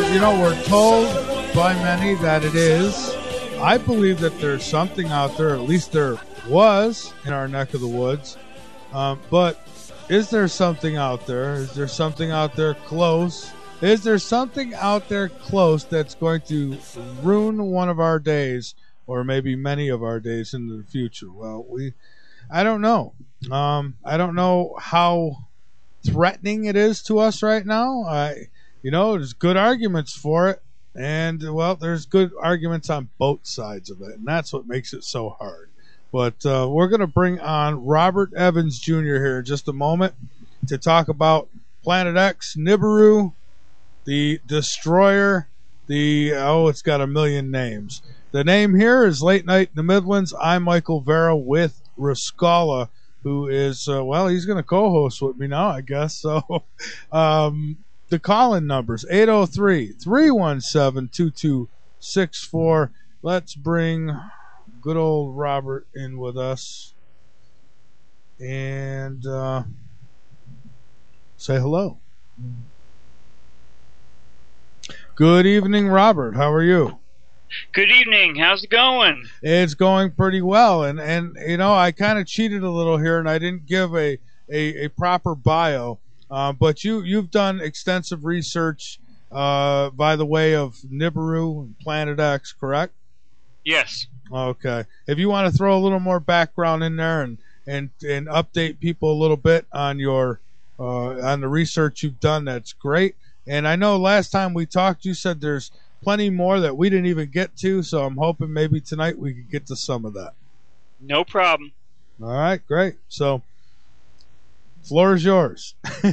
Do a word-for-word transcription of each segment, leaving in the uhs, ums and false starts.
you know, we're told by many that it is. I believe that there's something out there, at least there was in our neck of the woods. Um, but is there something out there? Is there something out there close? Is there something out there close that's going to ruin one of our days, or maybe many of our days into the future? Well, we, I don't know. Um, I don't know how threatening it is to us right now. I, you know, there's good arguments for it, and well, there's good arguments on both sides of it, and that's what makes it so hard. But uh, we're going to bring on Robert Evans Junior here in just a moment to talk about Planet X, Nibiru, the Destroyer, the, oh, it's got a million names. The name here is Late Night in the Midlands. I'm Michael Vera with Rascala, who is, uh, well, he's going to co-host with me now, I guess. So um, the call-in numbers, eight oh three, three one seven, two two six four. Let's bring good old Robert in with us and uh, say hello. Good evening, Robert. How are you? Good evening. How's it going? It's going pretty well. And, and you know, I kind of cheated a little here, and I didn't give a, a, a proper bio. Uh, but you, you've done extensive research uh, by the way of Nibiru and Planet X, correct? Yes. Okay. If you want to throw a little more background in there and, and, and update people a little bit on your uh, on the research you've done, that's great. And I know last time we talked, you said there's plenty more that we didn't even get to, so I'm hoping maybe tonight we could get to some of that. No problem. All right, great. So, floor is yours.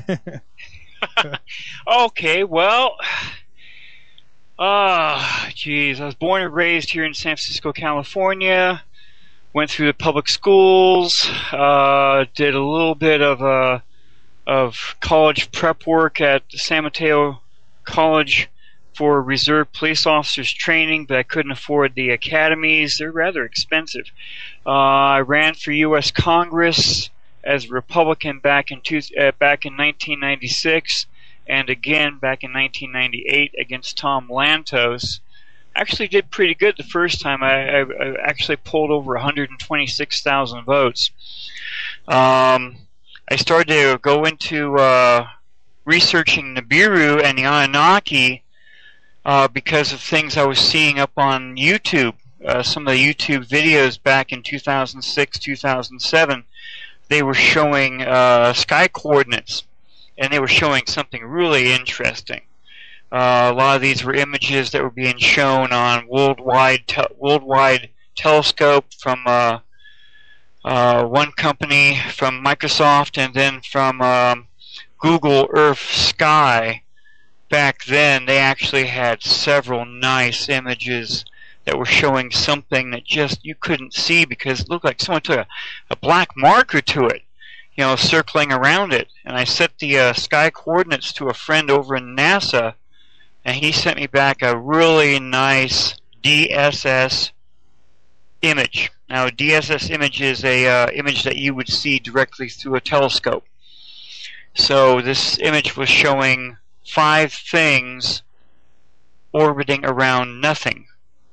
Okay, well, ah, uh, geez, I was born and raised here in San Francisco, California. Went through the public schools. Uh, did a little bit of uh, of college prep work at San Mateo College for reserve police officers training, but I couldn't afford the academies. They're rather expensive. Uh, I ran for U S Congress as a Republican back in two, uh, back in nineteen ninety-six, and again back in nineteen ninety-eight against Tom Lantos. Actually did pretty good the first time. I, I, I actually pulled over one hundred twenty-six thousand votes. Um, I started to go into uh, researching Nibiru and the Anunnaki uh, because of things I was seeing up on YouTube. Uh, some of the YouTube videos back in two thousand six, two thousand seven, they were showing uh, sky coordinates, and they were showing something really interesting. Uh, a lot of these were images that were being shown on worldwide te worldwide telescope from uh, uh, one company, from Microsoft, and then from um, Google Earth Sky. Back then, they actually had several nice images that were showing something that just you couldn't see because it looked like someone took a, a black marker to it, you know, circling around it. And I set the uh, sky coordinates to a friend over in NASA, and he sent me back a really nice D S S image. Now, a D S S image is a uh, image that you would see directly through a telescope. So this image was showing five things orbiting around nothing.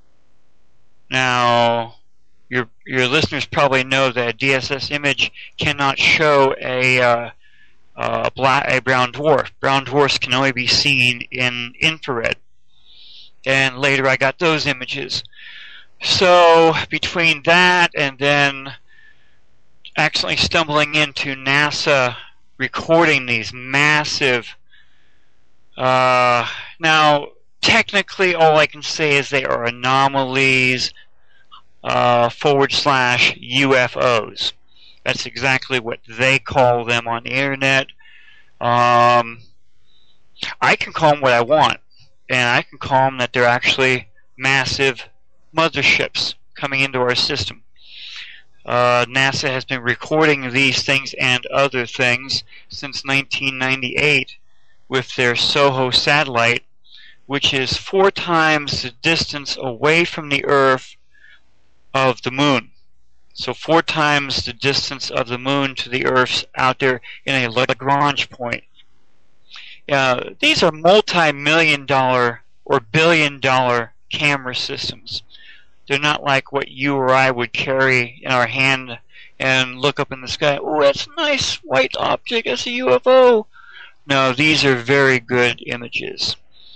Now, your your listeners probably know that a D S S image cannot show a uh, uh, black a brown dwarf. Brown dwarfs can only be seen in infrared. And later, I got those images. So between that and then accidentally stumbling into NASA recording these massive. Uh, now, technically, all I can say is they are anomalies uh, forward slash U F Os. That's exactly what they call them on the internet. Um, I can call them what I want, and I can call them that they're actually massive motherships coming into our system. Uh, NASA has been recording these things and other things since nineteen ninety-eight with their SOHO satellite, which is four times the distance away from the Earth of the Moon. So four times the distance of the Moon to the Earth's out there in a Lagrange point. Uh, these are multi-million dollar or billion dollar camera systems. They're not like what you or I would carry in our hand and look up in the sky. Oh, that's a nice white object. That's a U F O. No, these are very good images.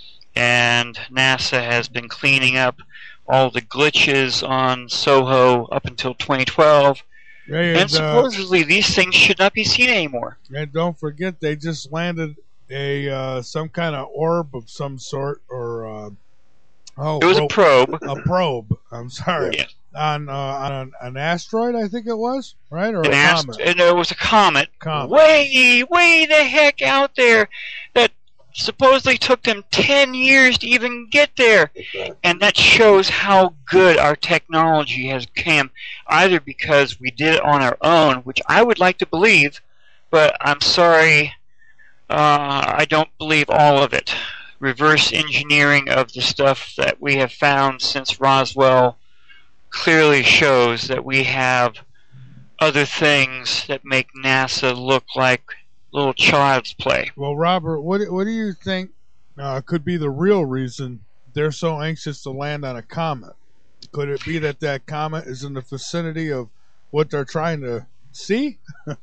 And NASA has been cleaning up all the glitches on SOHO up until twenty twelve. Hey, and, and supposedly uh, these things should not be seen anymore. And don't forget, they just landed a uh, some kind of orb of some sort, or uh, oh, it was a probe. A probe. I'm sorry. Yeah. On uh, on an, an asteroid, I think it was, right, or an a ast- comet. And it was a comet, comet, way, way the heck out there. That supposedly took them ten years to even get there. And that shows how good our technology has come, either because we did it on our own, which I would like to believe, but I'm sorry, uh, I don't believe all of it. Reverse engineering of the stuff that we have found since Roswell clearly shows that we have other things that make NASA look like little child's play. Well, Robert, what what do you think uh, could be the real reason they're so anxious to land on a comet? Could it be that that comet is in the vicinity of what they're trying to see?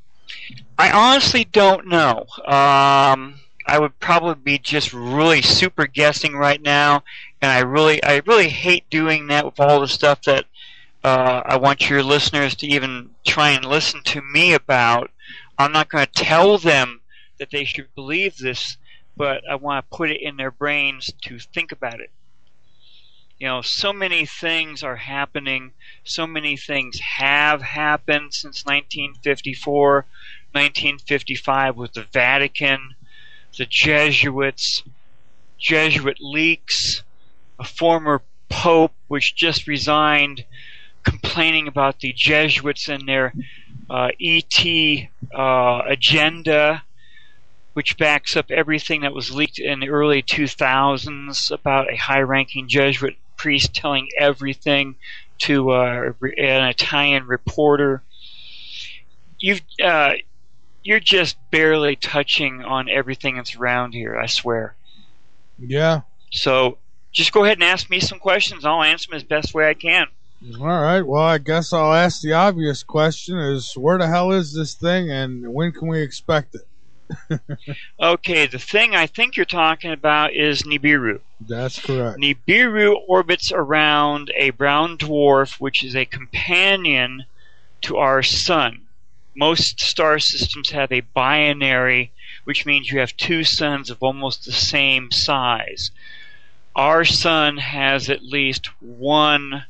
I honestly don't know. Um, I would probably be just really super guessing right now, and I really, I really hate doing that with all the stuff that uh, I want your listeners to even try and listen to me about. I'm not going to tell them that they should believe this, but I want to put it in their brains to think about it. You know, so many things are happening. So many things have happened since nineteen fifty-four, nineteen fifty-five with the Vatican, the Jesuits, Jesuit leaks, a former pope which just resigned, complaining about the Jesuits and their uh, E T uh, agenda, which backs up everything that was leaked in the early two thousands about a high-ranking Jesuit priest telling everything to uh, an Italian reporter. You've, uh, you're just barely touching on everything that's around here, I swear. Yeah. So just go ahead and ask me some questions. I'll answer them as best way I can. All right. Well, I guess I'll ask the obvious question: is where the hell is this thing, and when can we expect it? Okay, the thing I think you're talking about is Nibiru. That's correct. Nibiru orbits around a brown dwarf, which is a companion to our sun. Most star systems have a binary, which means you have two suns of almost the same size. Our sun has at least one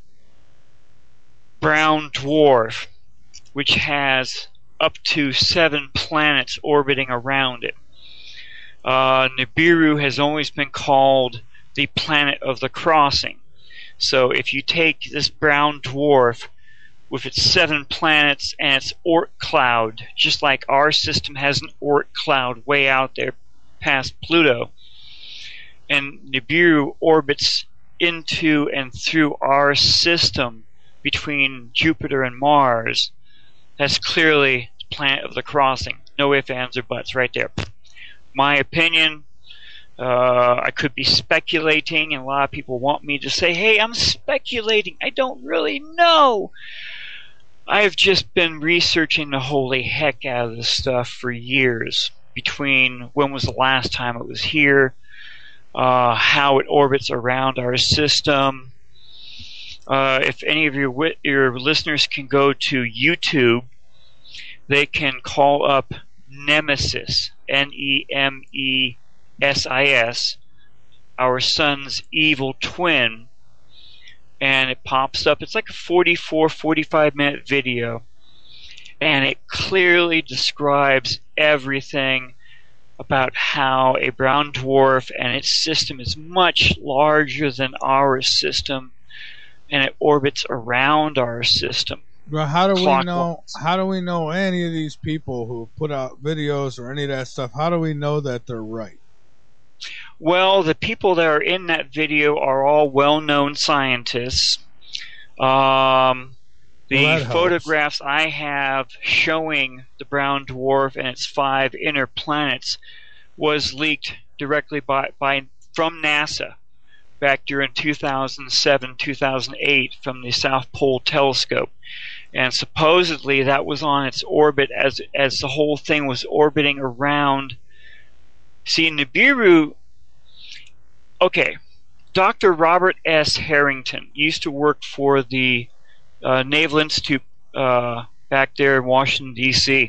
brown dwarf, which has up to seven planets orbiting around it. Uh, Nibiru has always been called the planet of the crossing. So if you take this brown dwarf with its seven planets and its Oort cloud, just like our system has an Oort cloud way out there past Pluto, and Nibiru orbits into and through our system between Jupiter and Mars, that's clearly the planet of the crossing. No ifs, ands, or buts, right there. My opinion, uh, I could be speculating, and a lot of people want me to say, hey, I'm speculating. I don't really know. I've just been researching the holy heck out of this stuff for years, between when was the last time it was here, uh, how it orbits around our system. Uh, if any of your your listeners can go to YouTube, they can call up Nemesis, N E M E S I S, our sun's evil twin, and it pops up. It's like a forty-four, forty-five minute video, and it clearly describes everything about how a brown dwarf and its system is much larger than our system, and it orbits around our system. Well, how do we know? How do we know any of these people who put out videos or any of that stuff? How do we know that they're right? Well, the people that are in that video are all well-known scientists. Um, the well, photographs I have showing the brown dwarf and its five inner planets was leaked directly by, by from NASA. back during two thousand seven, two thousand eight from the South Pole Telescope. And supposedly that was on its orbit as as the whole thing was orbiting around. See, Nibiru, okay, Doctor Robert S. Harrington used to work for the uh, Naval Institute uh, back there in Washington, D C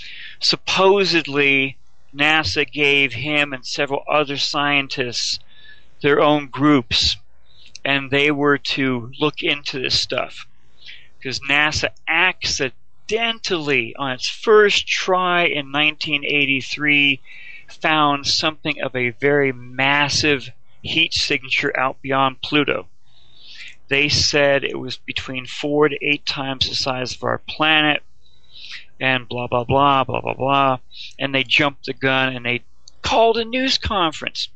Supposedly, NASA gave him and several other scientists their own groups, and they were to look into this stuff. Because NASA accidentally, on its first try in nineteen eighty-three, found something of a very massive heat signature out beyond Pluto. They said it was between four to eight times the size of our planet, and blah, blah, blah, blah, blah, blah. And they jumped the gun and they called a news conference.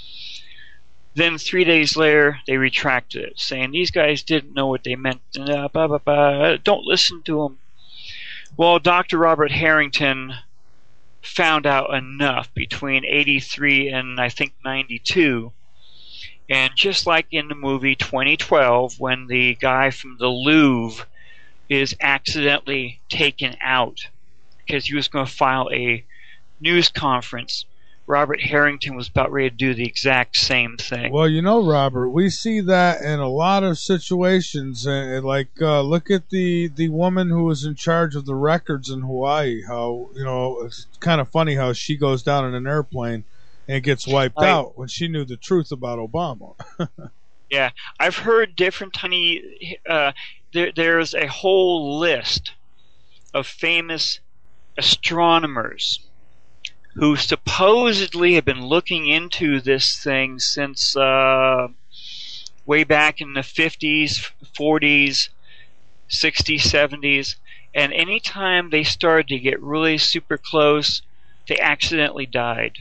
Then three days later, they retracted it, saying these guys didn't know what they meant. And, uh, blah, blah, blah. Don't listen to them. Well, Doctor Robert Harrington found out enough between eighty-three and I think ninety-two. And just like in the movie twenty twelve, when the guy from the Louvre is accidentally taken out because he was going to file a news conference, Robert Harrington was about ready to do the exact same thing. Well, you know, Robert, we see that in a lot of situations. And like, uh, look at the, the woman who was in charge of the records in Hawaii. How, you know, it's kind of funny how she goes down in an airplane and gets wiped I, out when she knew the truth about Obama. Yeah, I've heard different tiny. Uh, there, there's a whole list of famous astronomers who supposedly have been looking into this thing since uh, way back in the fifties, forties, sixties, seventies, and anytime they started to get really super close, they accidentally died.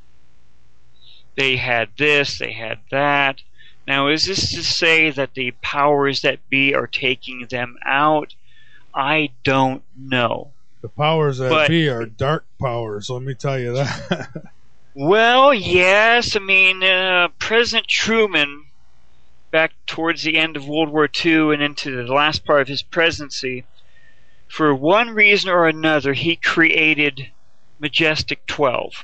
They had this, they had that. Now, is this to say that the powers that be are taking them out? I don't know. The powers that but, be are dark powers, let me tell you that. Well, yes. I mean, uh, President Truman, back towards the end of World War Two and into the last part of his presidency, for one reason or another, he created Majestic twelve,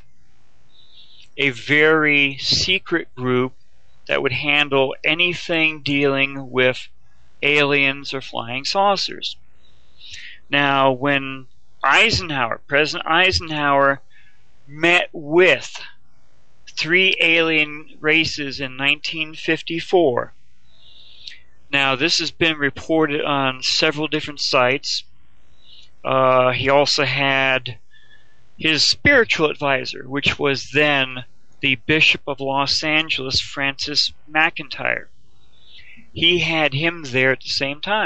a very secret group that would handle anything dealing with aliens or flying saucers. Now, when Eisenhower, President Eisenhower, met with three alien races in nineteen fifty-four. Now, this has been reported on several different sites. Uh, he also had his spiritual advisor, which was then the Bishop of Los Angeles, Francis McIntyre. He had him there at the same time.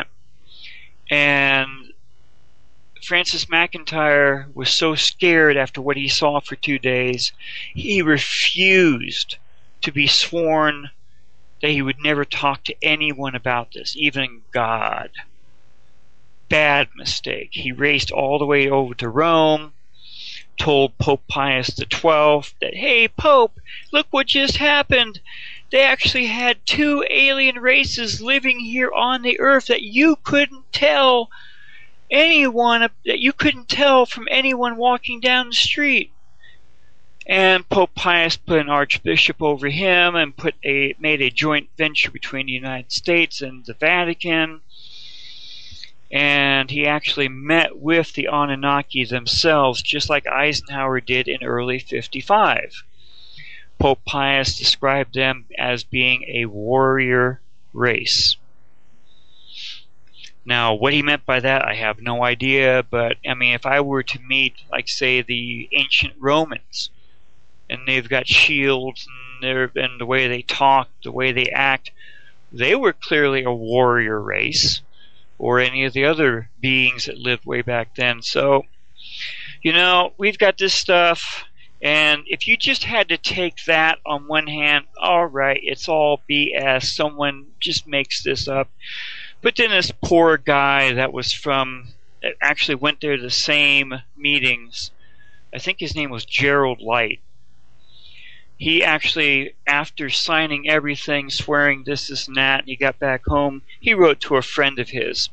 And Francis McIntyre was so scared after what he saw for two days, he refused to be sworn that he would never talk to anyone about this, even God. Bad mistake. He raced all the way over to Rome, told Pope Pius the twelfth that, hey, Pope, look what just happened. They actually had two alien races living here on the earth that you couldn't tell anyone, that you couldn't tell from anyone walking down the street. And Pope Pius put an archbishop over him and put a made a joint venture between the United States and the Vatican. And he actually met with the Anunnaki themselves, just like Eisenhower did in early fifty-five. Pope Pius described them as being a warrior race. Now, what he meant by that, I have no idea, but, I mean, if I were to meet, like, say, the ancient Romans, and they've got shields, and, they're, and the way they talk, the way they act, they were clearly a warrior race, or any of the other beings that lived way back then. So, you know, we've got this stuff, and if you just had to take that on one hand, all right, it's all B S, someone just makes this up. But then this poor guy that was from, that actually went there to the same meetings, I think his name was Gerald Light. he actually, after signing everything, swearing this, this, and that, and he got back home, he wrote to a friend of his.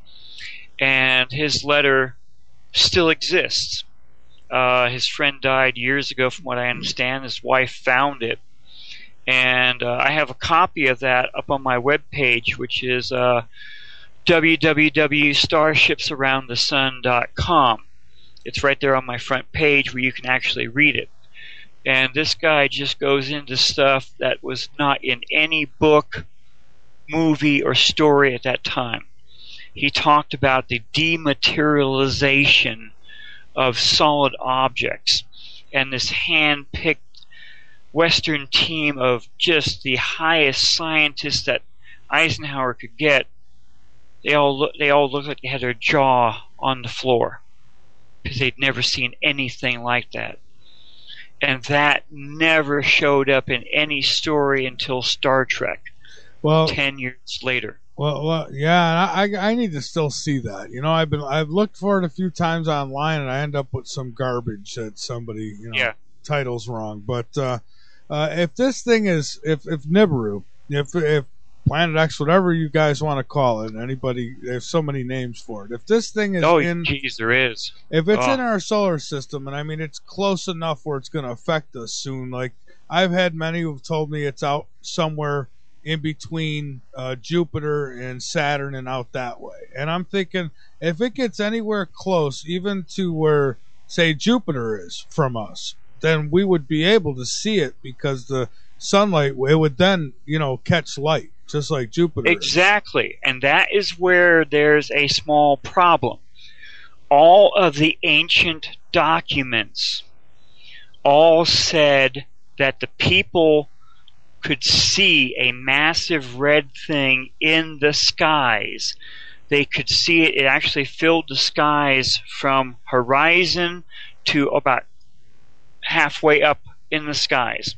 And his letter still exists. Uh, his friend died years ago, from what I understand. His wife found it. And uh, I have a copy of that up on my webpage, which is uh, w w w dot starships around the sun dot com. It's right there on my front page where you can actually read it. And this guy just goes into stuff that was not in any book, movie, or story at that time. He talked about the dematerialization of solid objects, and this hand-picked Western team of just the highest scientists that Eisenhower could get. They all look, they all looked like they had their jaw on the floor because they'd never seen anything like that. And that never showed up in any story until Star Trek, well, ten years later. Well, well, yeah, I, I need to still see that. You know, I've been I've looked for it a few times online, and I end up with some garbage that somebody, you know, yeah. title's wrong. But uh, uh, if this thing is, if if Nibiru, if if Planet X, whatever you guys want to call it, anybody, there's so many names for it. If this thing is oh, in, geez, there is. If it's oh. in our solar system, and I mean it's close enough where it's going to affect us soon. Like I've had many who've told me it's out somewhere in between uh, Jupiter and Saturn and out that way. And I'm thinking if it gets anywhere close, even to where, say, Jupiter is from us, then we would be able to see it because the sunlight, it would then, you know, catch light, just like Jupiter Exactly. Is. And that is where there's a small problem. All of the ancient documents all said that the people could see a massive red thing in the skies. They could see it. It actually filled the skies from horizon to about halfway up in the skies.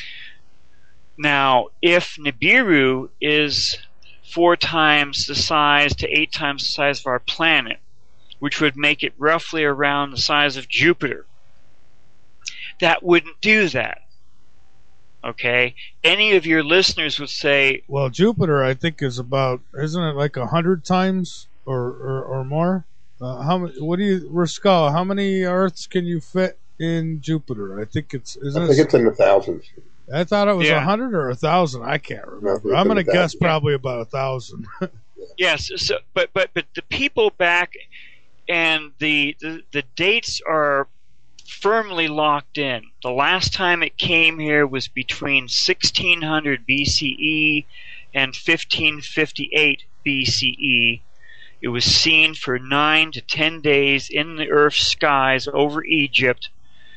Now, if Nibiru is four times the size to eight times the size of our planet, which would make it roughly around the size of Jupiter, that wouldn't do that. Okay? Any of your listeners would say... Well, Jupiter, I think, is about... Isn't it like a hundred times or, or, or more? Uh, how many... What do you... Rascal, how many Earths can you fit in Jupiter? I think it's... Isn't I think it, it's in the thousands. I thought it was a yeah. hundred or a thousand. I can't remember. No, I'm going to guess thousand. probably about a thousand. Yes, so, but, but, but the people back... And the, the, the dates are firmly locked in. The last time it came here was between sixteen hundred B C E and fifteen fifty-eight B C E. It was seen for nine to ten days in the Earth's skies over Egypt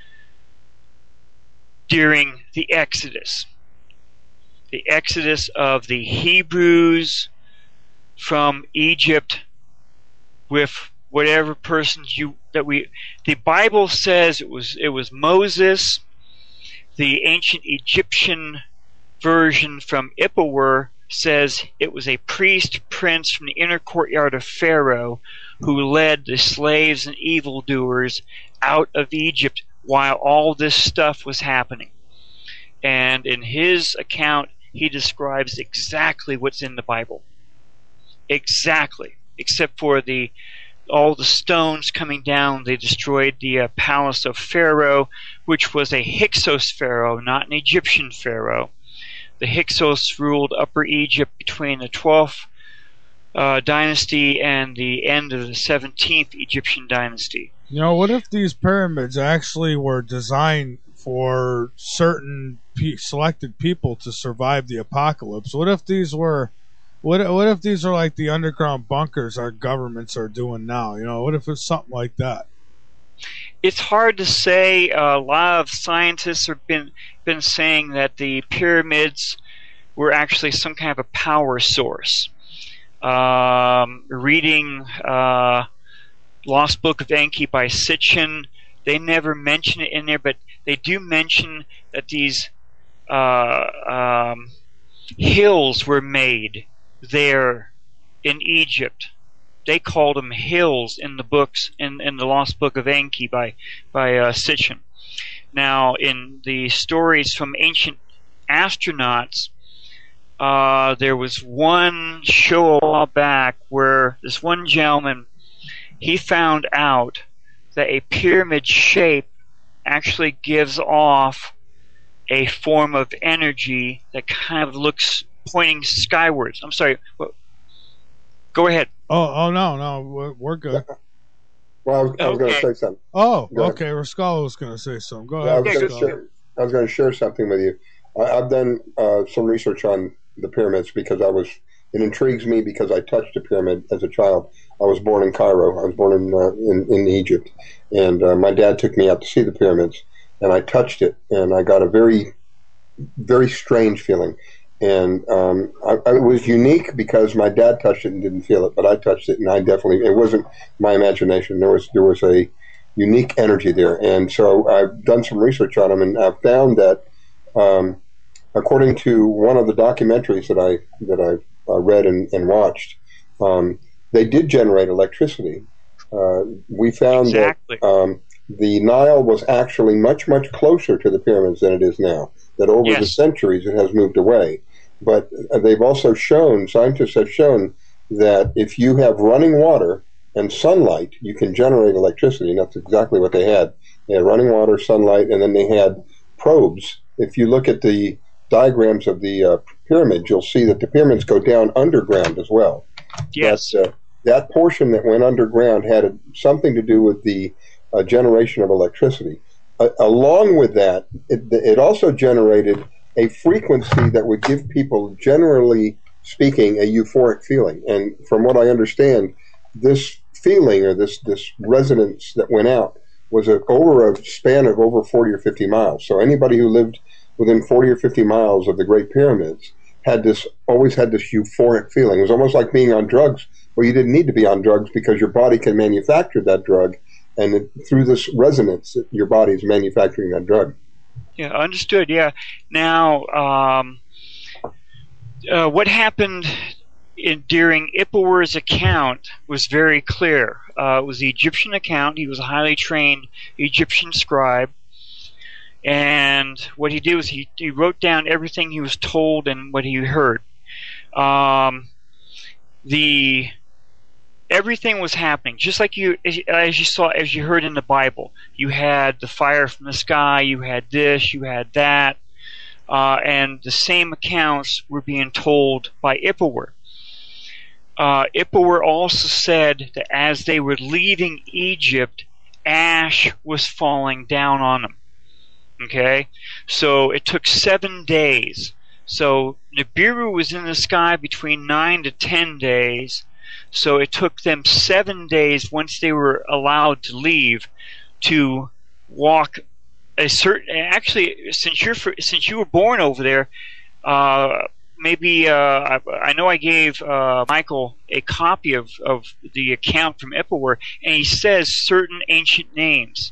during the Exodus. The Exodus of the Hebrews from Egypt with whatever persons you that we the Bible says it was it was Moses. The ancient Egyptian version from Ippawur says it was a priest prince from the inner courtyard of Pharaoh who led the slaves and evildoers out of Egypt while all this stuff was happening. And in his account he describes exactly what's in the Bible. Exactly. Except for the all the stones coming down. They destroyed the uh, palace of Pharaoh, which was a Hyksos pharaoh, not an Egyptian pharaoh. The Hyksos ruled Upper Egypt between the twelfth uh, dynasty and the end of the seventeenth Egyptian dynasty. You know, what if these pyramids actually were designed for certain pe- selected people to survive the apocalypse? What if these were What what if these are like the underground bunkers our governments are doing now? You know, what if it's something like that? It's hard to say. Uh, a lot of scientists have been been saying that the pyramids were actually some kind of a power source. Um, reading uh, Lost Book of Enki by Sitchin, they never mention it in there, but they do mention that these uh, um, hills were made there in Egypt. They called them hills in the books in, in the Lost Book of Enki by by uh, Sitchin. Now, in the stories from ancient astronauts, uh, there was one show a while back where this one gentleman, he found out that a pyramid shape actually gives off a form of energy that kind of looks pointing skywards. I'm sorry. Go ahead. Oh, oh no, no, we're, we're good. Well, I was, I was Okay. going to say something. Oh, Go ahead. okay. Rascalo was going to say something. Go Yeah, I ahead. was going to Rascalo. share. I was going to share something with you. I, I've done uh, some research on the pyramids because I was. It intrigues me because I touched a pyramid as a child. I was born in Cairo. I was born in uh, in, in Egypt, and uh, my dad took me out to see the pyramids, and I touched it, and I got a very, very strange feeling. And um, I, I, it was unique because my dad touched it and didn't feel it, but I touched it, and I definitely. It wasn't my imagination. There was there was a unique energy there, and so I've done some research on them, and I've found that, um, according to one of the documentaries that I that I've uh, read and, and watched, um, they did generate electricity. Uh, we found Exactly. that um, the Nile was actually much much closer to the pyramids than it is now. That over Yes. the centuries it has moved away. But they've also shown, scientists have shown, that if you have running water and sunlight, you can generate electricity, and that's exactly what they had. They had running water, sunlight, and then they had probes. If you look at the diagrams of the uh, pyramids, you'll see that the pyramids go down underground as well. Yes. That, uh, that portion that went underground had a, something to do with the uh, generation of electricity. Uh, along with that, it, it also generated a frequency that would give people, generally speaking, a euphoric feeling. And from what I understand, this feeling or this, this resonance that went out was a, over a span of over forty or fifty miles. So anybody who lived within forty or fifty miles of the Great Pyramids had this, always had this euphoric feeling. It was almost like being on drugs, where you didn't need to be on drugs because your body can manufacture that drug, and it, through this resonance, your body is manufacturing that drug. Yeah, understood. Yeah. Now, um, uh, what happened in, during Ipuwer's account was very clear. Uh, it was the Egyptian account. He was a highly trained Egyptian scribe. And what he did was he, he wrote down everything he was told and what he heard. Um, the everything was happening just like you as you saw as you heard in the Bible. You had the fire from the sky, you had this, you had that, uh, and the same accounts were being told by Ipuwer. Uh, Ipuwer also said that as they were leaving Egypt, ash was falling down on them. Okay, so it took seven days. So Nibiru was in the sky between nine to ten days. So it took them seven days once they were allowed to leave to walk a certain. Actually, since you're since you were born over there, uh, maybe uh, I, I know I gave uh, Michael a copy of, of the account from Ipuwer, and he says certain ancient names,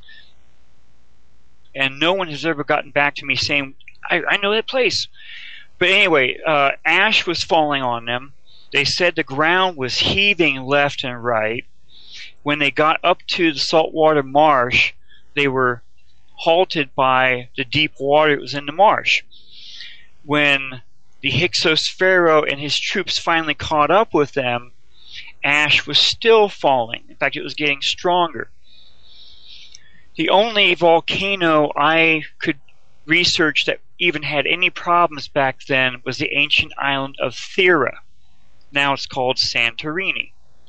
and no one has ever gotten back to me saying I, I know that place. But anyway, uh, ash was falling on them. They said the ground was heaving left and right. When they got up to the saltwater marsh, they were halted by the deep water that was in the marsh. When the Hyksos Pharaoh and his troops finally caught up with them, ash was still falling. In fact, it was getting stronger. The only volcano I could research that even had any problems back then was the ancient island of Thera. Now it's called Santorini.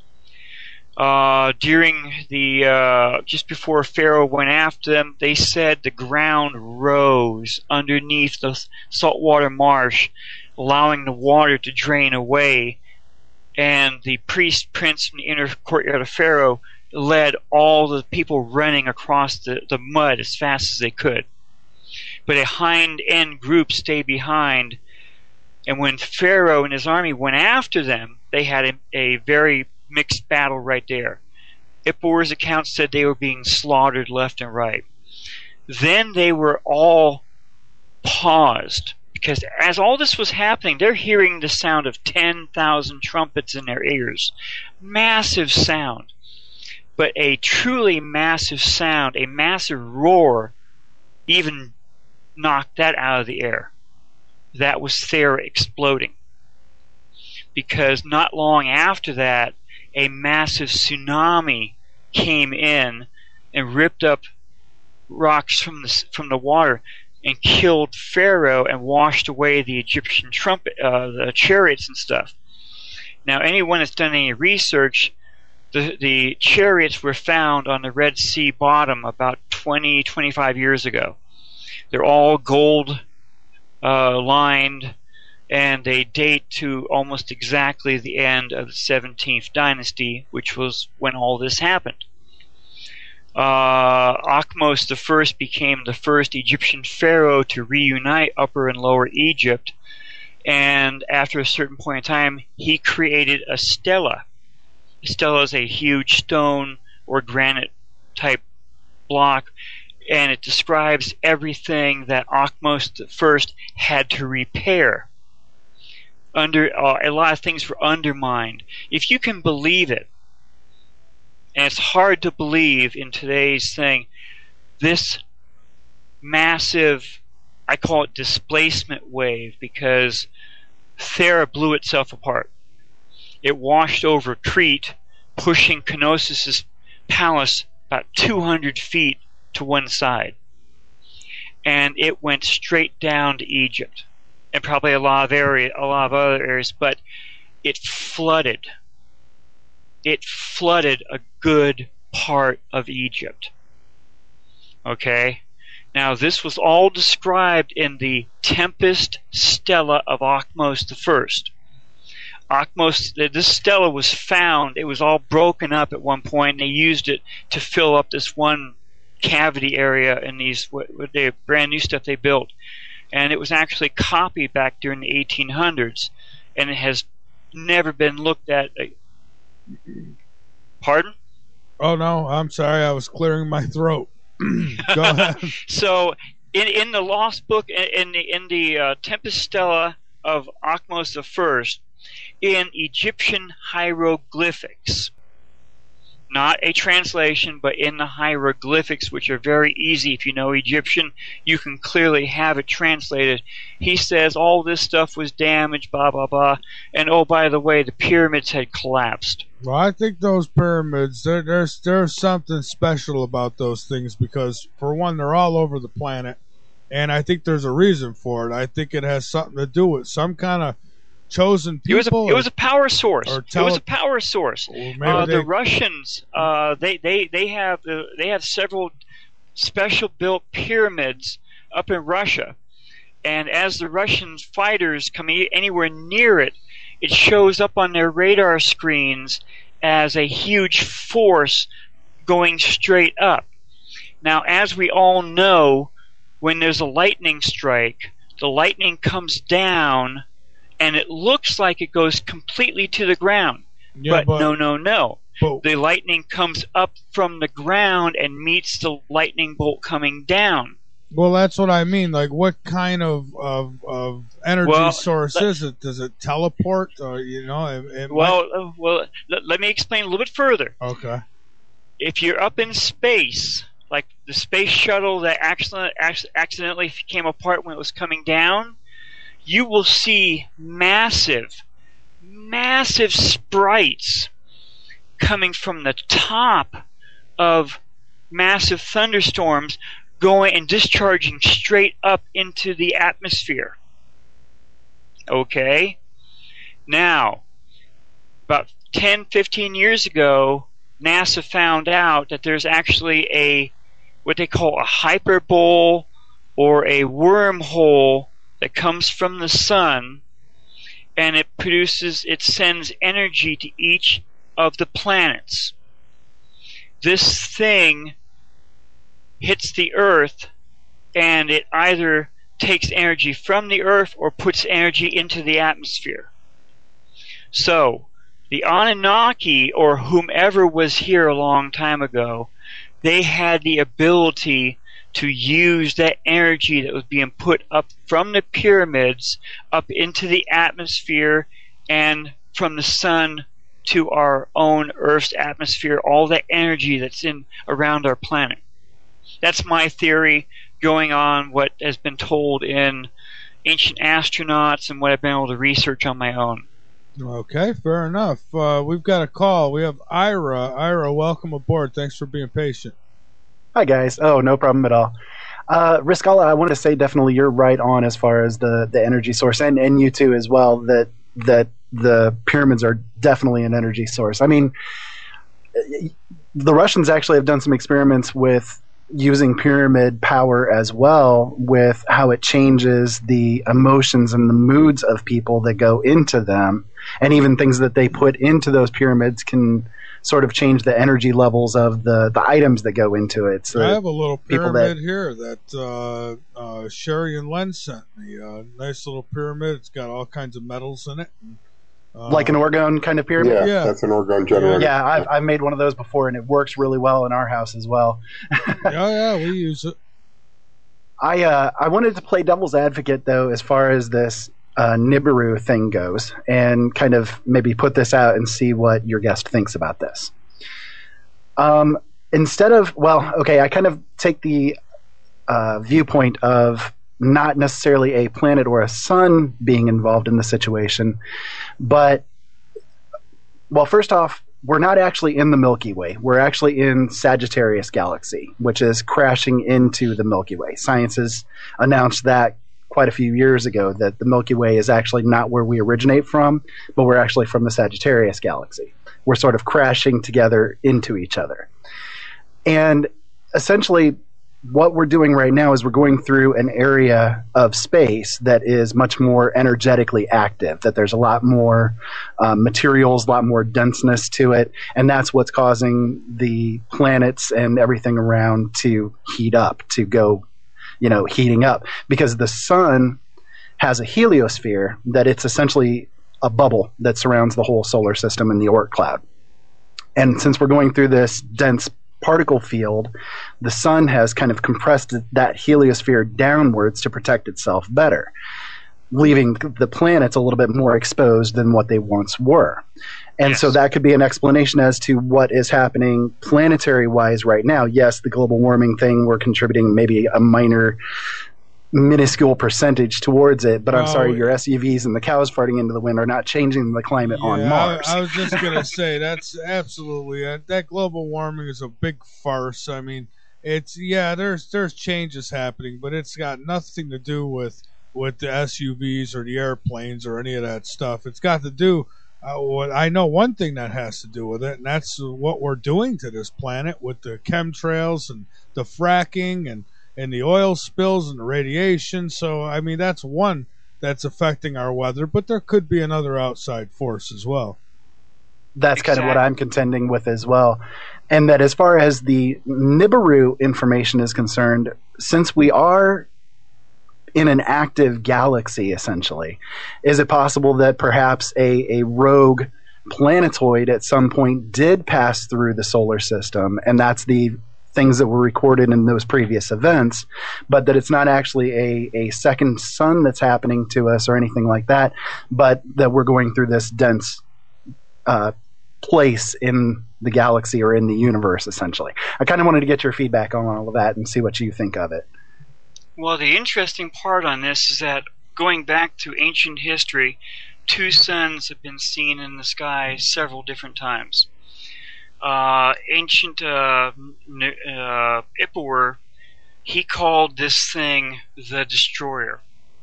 Uh, during the uh, just before Pharaoh went after them, they said the ground rose underneath the saltwater marsh, allowing the water to drain away. And the priest prince from the inner courtyard of Pharaoh led all the people running across the, the mud as fast as they could. But a hind-end group stayed behind. And when Pharaoh and his army went after them, they had a, a very mixed battle right there. Ipuwer's account said they were being slaughtered left and right. Then they were all paused, because as all this was happening, they're hearing the sound of ten thousand trumpets in their ears. Massive sound. But a truly massive sound, a massive roar, even knocked that out of the air. That was Thera exploding. Because not long after that, a massive tsunami came in and ripped up rocks from the from the water and killed Pharaoh and washed away the Egyptian trumpet, uh, the chariots and stuff. Now, anyone that's done any research, the the chariots were found on the Red Sea bottom about twenty, twenty-five years ago. They're all gold uh, lined, and they date to almost exactly the end of the seventeenth dynasty, which was when all this happened. Uh, Akhmos the First became the first Egyptian pharaoh to reunite Upper and Lower Egypt, and after a certain point in time, he created a stela. A stela is a huge stone or granite type block, and it describes everything that Akhmos the First had to repair. Under uh, a lot of things were undermined. If you can believe it, and it's hard to believe in today's thing, this massive, I call it displacement wave, because Thera blew itself apart. It washed over Crete, pushing Knossos' palace about two hundred feet to one side. And it went straight down to Egypt, and probably a lot of area, a lot of other areas, but it flooded. It flooded a good part of Egypt. Okay? Now, this was all described in the Tempest Stela of Akhmos the First. Akhmos, this stela was found, it was all broken up at one point, and they used it to fill up this one cavity area in these what, what they, brand new stuff they built. And it was actually copied back during the eighteen hundreds, and it has never been looked at. Pardon? Oh no, I'm sorry. I was clearing my throat. Go ahead. So, in in the lost book, in the in the uh, Tempest Stela of Akhmos the First, in Egyptian hieroglyphics, not a translation, but in the hieroglyphics, which are very easy. If you know Egyptian, you can clearly have it translated. He says all this stuff was damaged, blah, blah, blah. And oh, by the way, the pyramids had collapsed. Well, I think those pyramids, there, there's, there's something special about those things because, for one, they're all over the planet. And I think there's a reason for it. I think it has something to do with some kind of chosen people. It was a, or, it was a power source. Tele- it was a power source. Uh, they, the Russians, uh, they they they have uh, they have several special built pyramids up in Russia, and as the Russian fighters come anywhere near it, it shows up on their radar screens as a huge force going straight up. Now, as we all know, when there's a lightning strike, the lightning comes down and it looks like it goes completely to the ground. Yeah, but, but no, no, no. But, the lightning comes up from the ground and meets the lightning bolt coming down. Well, that's what I mean. Like, what kind of of, of energy well, source let, is it? Does it teleport? Or, you know, it, it well, might... uh, well, let, let me explain a little bit further. Okay. If you're up in space, like the space shuttle that accident, accidentally came apart when it was coming down, you will see massive, massive sprites coming from the top of massive thunderstorms going and discharging straight up into the atmosphere. Okay? Now, about ten, fifteen years ago, NASA found out that there's actually a, what they call a hyperbole or a wormhole that comes from the sun, and it produces, it sends energy to each of the planets. This thing hits the Earth, and it either takes energy from the Earth or puts energy into the atmosphere. So, the Anunnaki, or whomever was here a long time ago, they had the ability to use that energy that was being put up from the pyramids up into the atmosphere and from the sun to our own Earth's atmosphere, all that energy that's in around our planet. That's my theory. going on what has been told in Ancient Astronauts and what I've been able to research on my own. Okay, fair enough. Uh, we've got a call. We have Ira. Ira, welcome aboard. Thanks for being patient. Hi, guys. Oh, no problem at all. Uh, Riskala, I wanted to say definitely you're right on as far as the, the energy source, and, and you too as well, that that the pyramids are definitely an energy source. I mean, the Russians actually have done some experiments with using pyramid power as well, with how it changes the emotions and the moods of people that go into them, and even things that they put into those pyramids can sort of change the energy levels of the, the items that go into it. So I have a little pyramid that, here that uh, uh, Sherry and Len sent me. Uh, nice little pyramid. It's got all kinds of metals in it. Uh, like an orgone kind of pyramid? Yeah, Yeah. that's an orgone generator. Yeah, I've, I've made one of those before, and it works really well in our house as well. yeah, yeah, we use it. I uh, I wanted to play devil's advocate, though, as far as this uh, Nibiru thing goes, and kind of maybe put this out and see what your guest thinks about this. Um, instead of, well, okay, I kind of take the uh, viewpoint of not necessarily a planet or a sun being involved in the situation, but, well, first off, we're not actually in the Milky Way. We're actually in Sagittarius Galaxy, which is crashing into the Milky Way. Science has announced that quite a few years ago, that the Milky Way is actually not where we originate from, but we're actually from the Sagittarius Galaxy. We're sort of crashing together into each other. And essentially, what we're doing right now is we're going through an area of space that is much more energetically active, that there's a lot more um, materials, a lot more denseness to it, and that's what's causing the planets and everything around to heat up, to go, you know, heating up. Because the sun has a heliosphere that it's essentially a bubble that surrounds the whole solar system in the Oort cloud. And since we're going through this dense particle field, the sun has kind of compressed that heliosphere downwards to protect itself better, leaving the planets a little bit more exposed than what they once were. And Yes. so that could be an explanation as to what is happening planetary-wise right now. Yes, the global warming thing, we're contributing maybe a minor, minuscule percentage towards it, but I'm Oh, sorry, your S U Vs and the cows farting into the wind are not changing the climate on Yeah, Mars. I, I was just gonna say that's absolutely uh, that global warming is a big farce. I mean, it's yeah, there's there's changes happening, but it's got nothing to do with with the S U Vs or the airplanes or any of that stuff. It's got to do. Uh, what I know one thing that has to do with it, and that's what we're doing to this planet with the chemtrails and the fracking and and the oil spills and the radiation. So, I mean, that's one that's affecting our weather, but there could be another outside force as well. That's kind of what Exactly. I'm contending with as well. And that as far as the Nibiru information is concerned, since we are in an active galaxy, essentially, is it possible that perhaps a, a rogue planetoid at some point did pass through the solar system, and that's the things that were recorded in those previous events, but that it's not actually a, a second sun that's happening to us or anything like that, but that we're going through this dense uh, place in the galaxy or in the universe, essentially. I kind of wanted to get your feedback on all of that and see what you think of it. Well, the interesting part on this is that going back to ancient history, two suns have been seen in the sky several different times. Uh, ancient uh, uh, Ipuwer, he called this thing the Destroyer.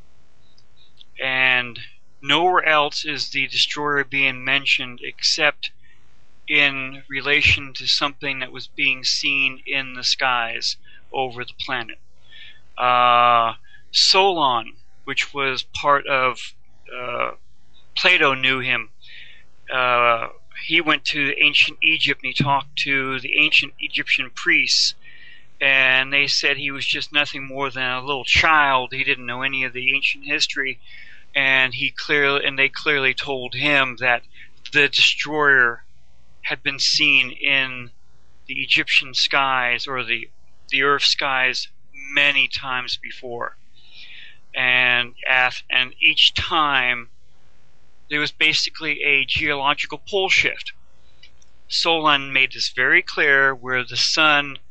And nowhere else is the Destroyer being mentioned except in relation to something that was being seen in the skies over the planet. Uh, Solon, which was part of uh, Plato, knew him. Uh, he went to ancient Egypt and he talked to the ancient Egyptian priests, and they said he was just nothing more than a little child. He didn't know any of the ancient history, and he clearly and they clearly told him that the Destroyer had been seen in the Egyptian skies or the the Earth skies many times before, and at, and each time there was basically a geological pole shift. Solon made this very clear, where the sun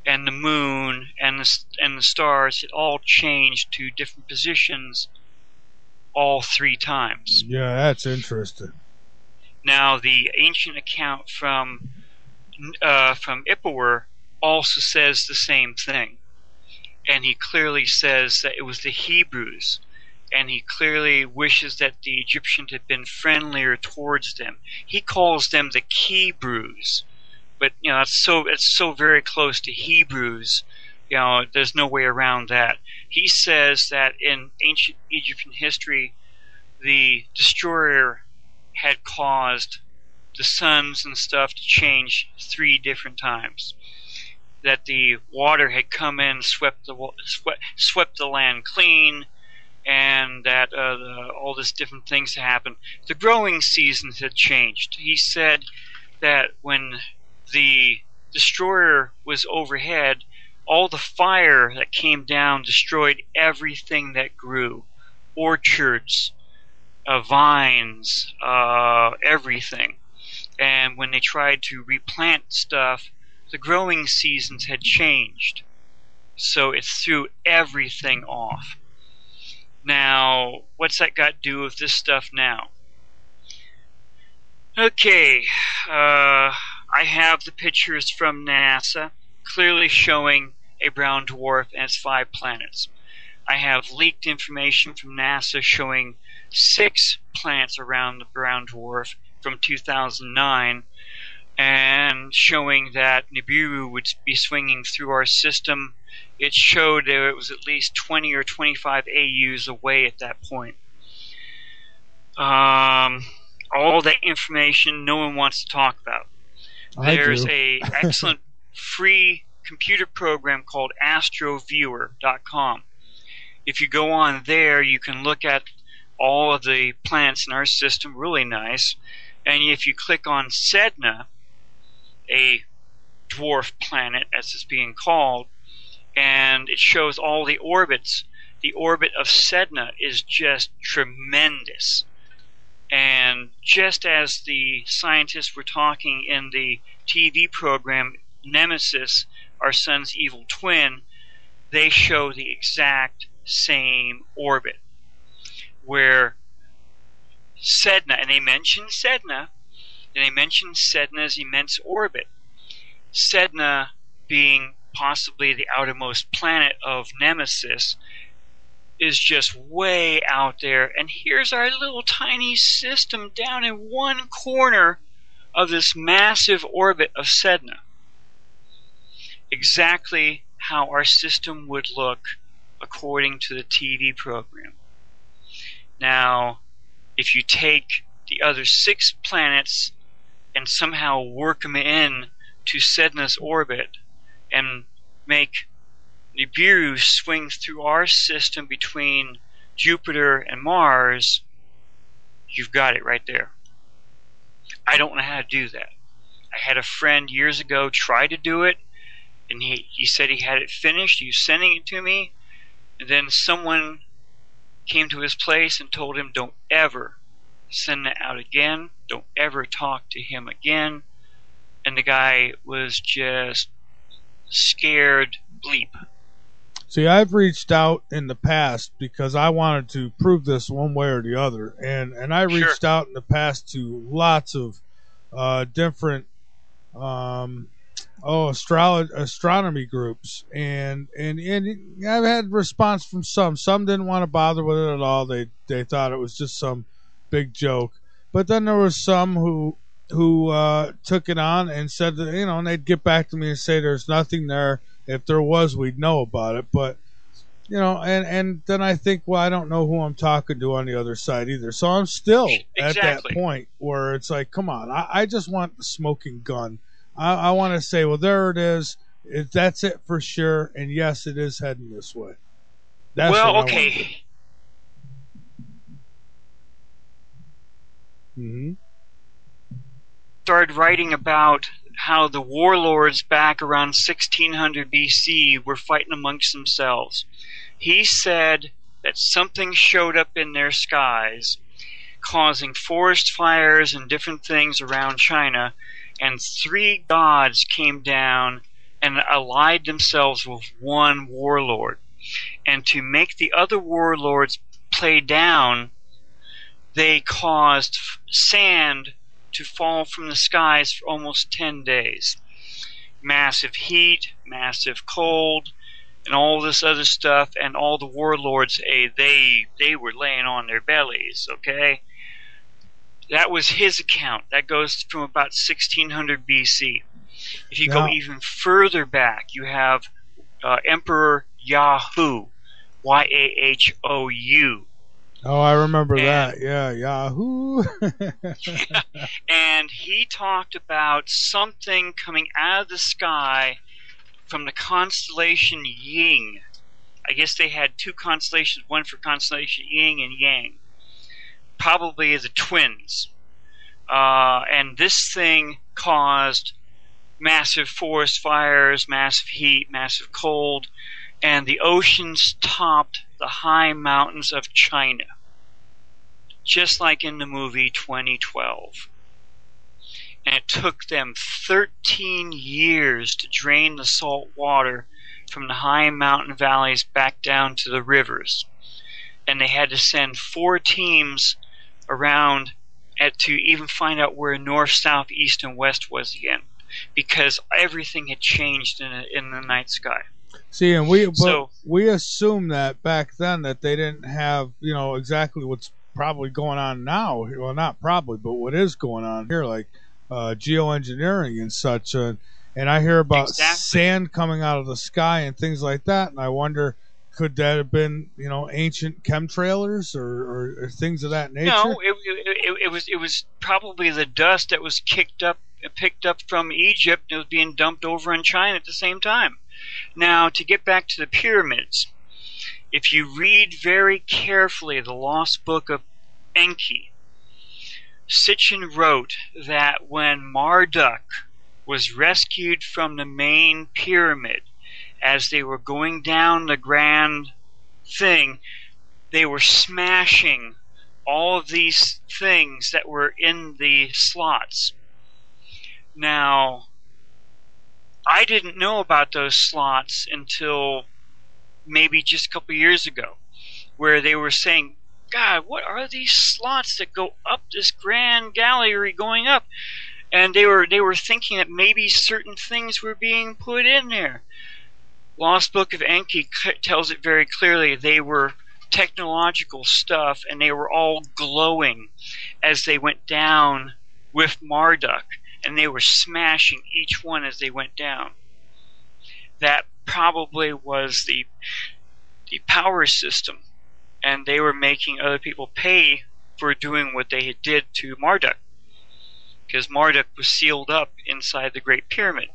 and the moon and the and the stars had all changed to different positions all three times. Yeah, that's interesting. Now, the ancient account from uh, from Ipuwer also says the same thing, and he clearly says that it was the Hebrews, and he clearly wishes that the Egyptians had been friendlier towards them. He calls them the Kebrus, but you know it's so it's so very close to Hebrews. You know, there's no way around that. He says that in ancient Egyptian history, the destroyer had caused the suns and stuff to change three different times. That the water had come in, swept the swept, swept the land clean, and that uh, the, all these different things had happened. The growing seasons had changed. He said that when the destroyer was overhead, all the fire that came down destroyed everything that grew, orchards, Uh, vines, uh, everything. And when they tried to replant stuff, the growing seasons had changed. So it threw everything off. Now, what's that got to do with this stuff now? Okay, uh, I have the pictures from NASA clearly showing a brown dwarf and its five planets. I have leaked information from NASA showing six planets around the brown dwarf from two thousand nine, and showing that Nibiru would be swinging through our system. It showed that it was at least twenty or twenty-five A Us away at that point. Um, all that information no one wants to talk about. I There's do. a excellent free computer program called astroviewer dot com. If you go on there, you can look at all of the planets in our system, really nice. And if you click on Sedna, a dwarf planet, as it's being called, and it shows all the orbits, the orbit of Sedna is just tremendous. And just as the scientists were talking in the T V program Nemesis, our sun's evil twin, they show the exact same orbit, where Sedna, and they mention Sedna, and they mention Sedna's immense orbit. Sedna being possibly the outermost planet of Nemesis is just way out there, and here's our little tiny system down in one corner of this massive orbit of Sedna. Exactly how our system would look according to the T V program. Now, if you take the other six planets and somehow work them in to Sedna's orbit and make Nibiru swing through our system between Jupiter and Mars, you've got it right there. I don't know how to do that. I had a friend years ago try to do it, and he, he said he had it finished. He was sending it to me, and then someone came to his place and told him, don't ever send that out again. Don't ever talk to him again. And the guy was just scared bleep. See, I've reached out in the past because I wanted to prove this one way or the other, and and I reached Sure. out in the past to lots of uh, different um, oh astro- astronomy groups, and and and I've had response from some. Some didn't want to bother with it at all. They they thought it was just some big joke. But then there was some who who uh, took it on and said that, you know, and they'd get back to me and say there's nothing there. If there was, we'd know about it. But, you know, and, and then I think, well, I don't know who I'm talking to on the other side either. So I'm still at that Exactly. point where it's like, come on, I, I just want the smoking gun. I, I want to say, well, there it is. It, that's it for sure. And yes, it is heading this way. That's well, what I okay. want to do. Mm-hmm. Started writing about how the warlords back around sixteen hundred B C were fighting amongst themselves. He said that something showed up in their skies, causing forest fires and different things around China, and three gods came down and allied themselves with one warlord. And to make the other warlords play down, they caused sand to fall from the skies for almost ten days. Massive heat, massive cold, and all this other stuff, and all the warlords, eh, they they were laying on their bellies, okay? That was his account. That goes from about sixteen hundred B C. If you Yeah. go even further back, you have uh, Emperor Yahoo, Y A H O U. Oh, I remember And- that. Yeah, Yahoo. And he talked about something coming out of the sky from the constellation Ying. I guess they had two constellations, one for constellation Yin and Yang. Probably the twins. Uh, and this thing caused massive forest fires, massive heat, massive cold, and the oceans topped the high mountains of China. Just like in the movie twenty twelve. And it took them thirteen years to drain the salt water from the high mountain valleys back down to the rivers. And they had to send four teams around at, to even find out where north, south, east, and west was again. Because everything had changed in, in the night sky. See, and we but So- we assume that back then that they didn't have, you know, exactly what's probably going on now. Well, not probably, but what is going on here, like uh, geoengineering and such. Uh, and I hear about Exactly. sand coming out of the sky and things like that, and I wonder, could that have been, you know, ancient chemtrailers or, or, or things of that nature? No, it, it, it, it was it was probably the dust that was kicked up, picked up from Egypt, and it was being dumped over in China at the same time. Now, to get back to the pyramids, if you read very carefully the Lost Book of Enki, Sitchin wrote that when Marduk was rescued from the main pyramid, as they were going down the grand thing, they were smashing all of these things that were in the slots. Now, I didn't know about those slots until maybe just a couple years ago, where they were saying, God, what are these slots that go up this grand gallery going up? And they were they were thinking that maybe certain things were being put in there. Lost Book of Enki c- tells it very clearly. They were technological stuff, and they were all glowing as they went down with Marduk, and they were smashing each one as they went down. That probably was the the power system, and they were making other people pay for doing what they had did to Marduk, because Marduk was sealed up inside the Great Pyramid.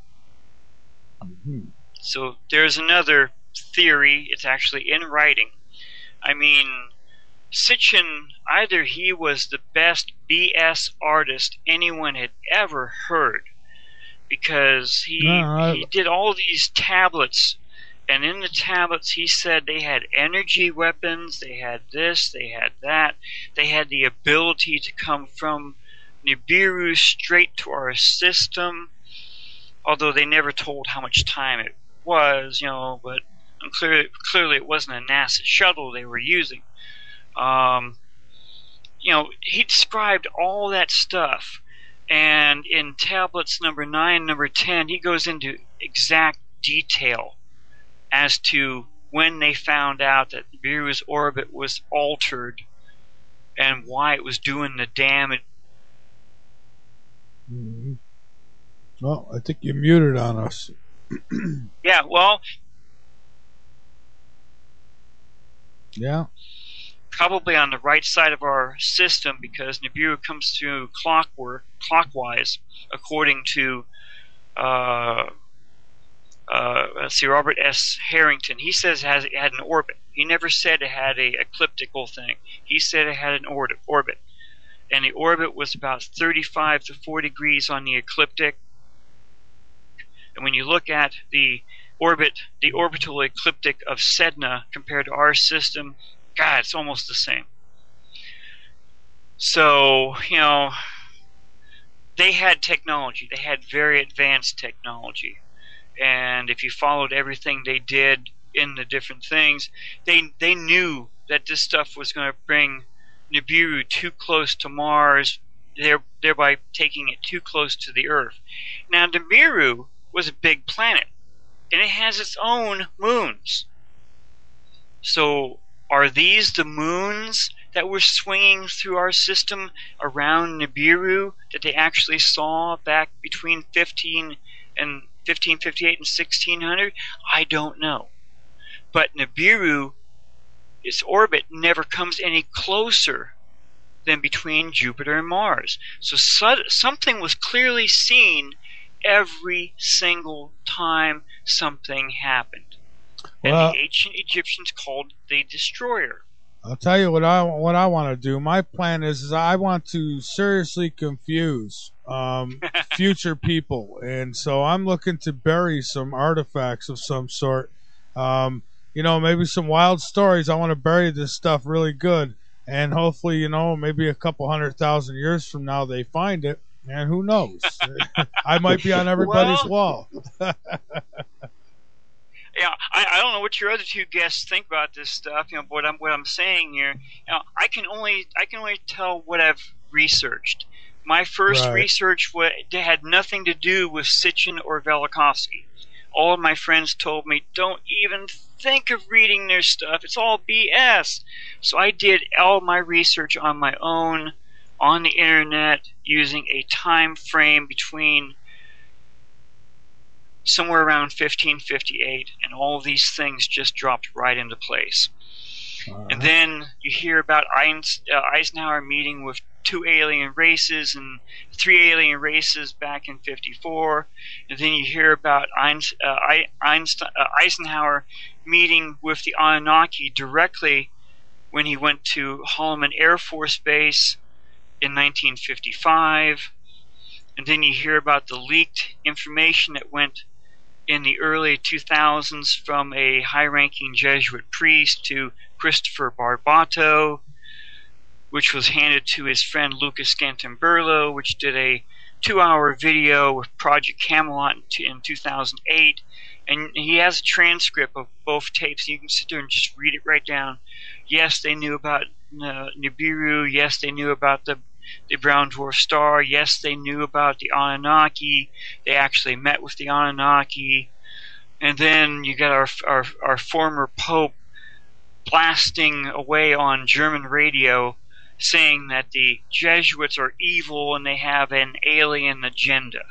Mhm. So there's another theory. It's actually in writing. I mean, Sitchin, either he was the best B S artist anyone had ever heard, because he No, I- he did all these tablets, and in the tablets he said they had energy weapons, they had this, they had that, they had the ability to come from Nibiru straight to our system, although they never told how much time it was, you know, but clearly, clearly it wasn't a NASA shuttle they were using. Um, you know, he described all that stuff, and in tablets number nine, number ten, he goes into exact detail as to when they found out that Nibiru's orbit was altered and why it was doing the damage. Mhm. Well, I think you muted on us. Yeah, well, Yeah. probably on the right side of our system, because Nibiru comes through clockwork, clockwise, according to uh, uh, let's see, Robert S. Harrington. He says it, has, it had an orbit. He never said it had a ecliptical thing. He said it had an orbit. Orbit, and the orbit was about thirty-five to forty degrees on the ecliptic. And when you look at the orbit, the orbital ecliptic of Sedna compared to our system, God, it's almost the same. So, you know, they had technology. They had very advanced technology. and if you followed everything they did in the different things, they they knew that this stuff was going to bring Nibiru too close to Mars, thereby taking it too close to the Earth. Now, Nibiru was a big planet, and it has its own moons. So, are these the moons that were swinging through our system around Nibiru that they actually saw back between fifteen and fifteen fifty-eight and sixteen hundred? I don't know. But Nibiru, its orbit never comes any closer than between Jupiter and Mars. So, so something was clearly seen every single time something happened. And Well, the ancient Egyptians called the destroyer. I'll tell you what I what I want to do. My plan is, is I want to seriously confuse um, future people, and so I'm looking to bury some artifacts of some sort. Um, you know, maybe some wild stories. I want to bury this stuff really good, and hopefully, you know, maybe a couple hundred thousand years from now they find it, and who knows? I might be on everybody's Well, wall. Yeah, I, I don't know what your other two guests think about this stuff. You know, what I'm what I'm saying here. You know, I can only I can only tell what I've researched. My first Right. research wa- had nothing to do with Sitchin or Velikovsky. All of my friends told me, don't even think of reading their stuff. It's all B S. So I did all my research on my own, on the internet, using a time frame between somewhere around fifteen fifty-eight, and all of these things just dropped right into place. All And right. then you hear about Eins- uh, Eisenhower meeting with two alien races and three alien races back in fifty-four. And then you hear about Eins- uh, I- Einstein- uh, Eisenhower meeting with the Anunnaki directly when he went to Holloman Air Force Base in nineteen fifty-five. And then you hear about the leaked information that went in the early two thousands from a high-ranking Jesuit priest to Christopher Barbato, which was handed to his friend Lucas Scantamburlo, which did a two-hour video with Project Camelot in t- in two thousand eight. And he has a transcript of both tapes. You can sit there and just read it right down. Yes, they knew about uh, Nibiru. Yes, they knew about the the brown dwarf star. Yes, they knew about the Anunnaki. They actually met with the Anunnaki. And then you got our our, our former Pope blasting away on German radio saying that the Jesuits are evil and they have an alien agenda.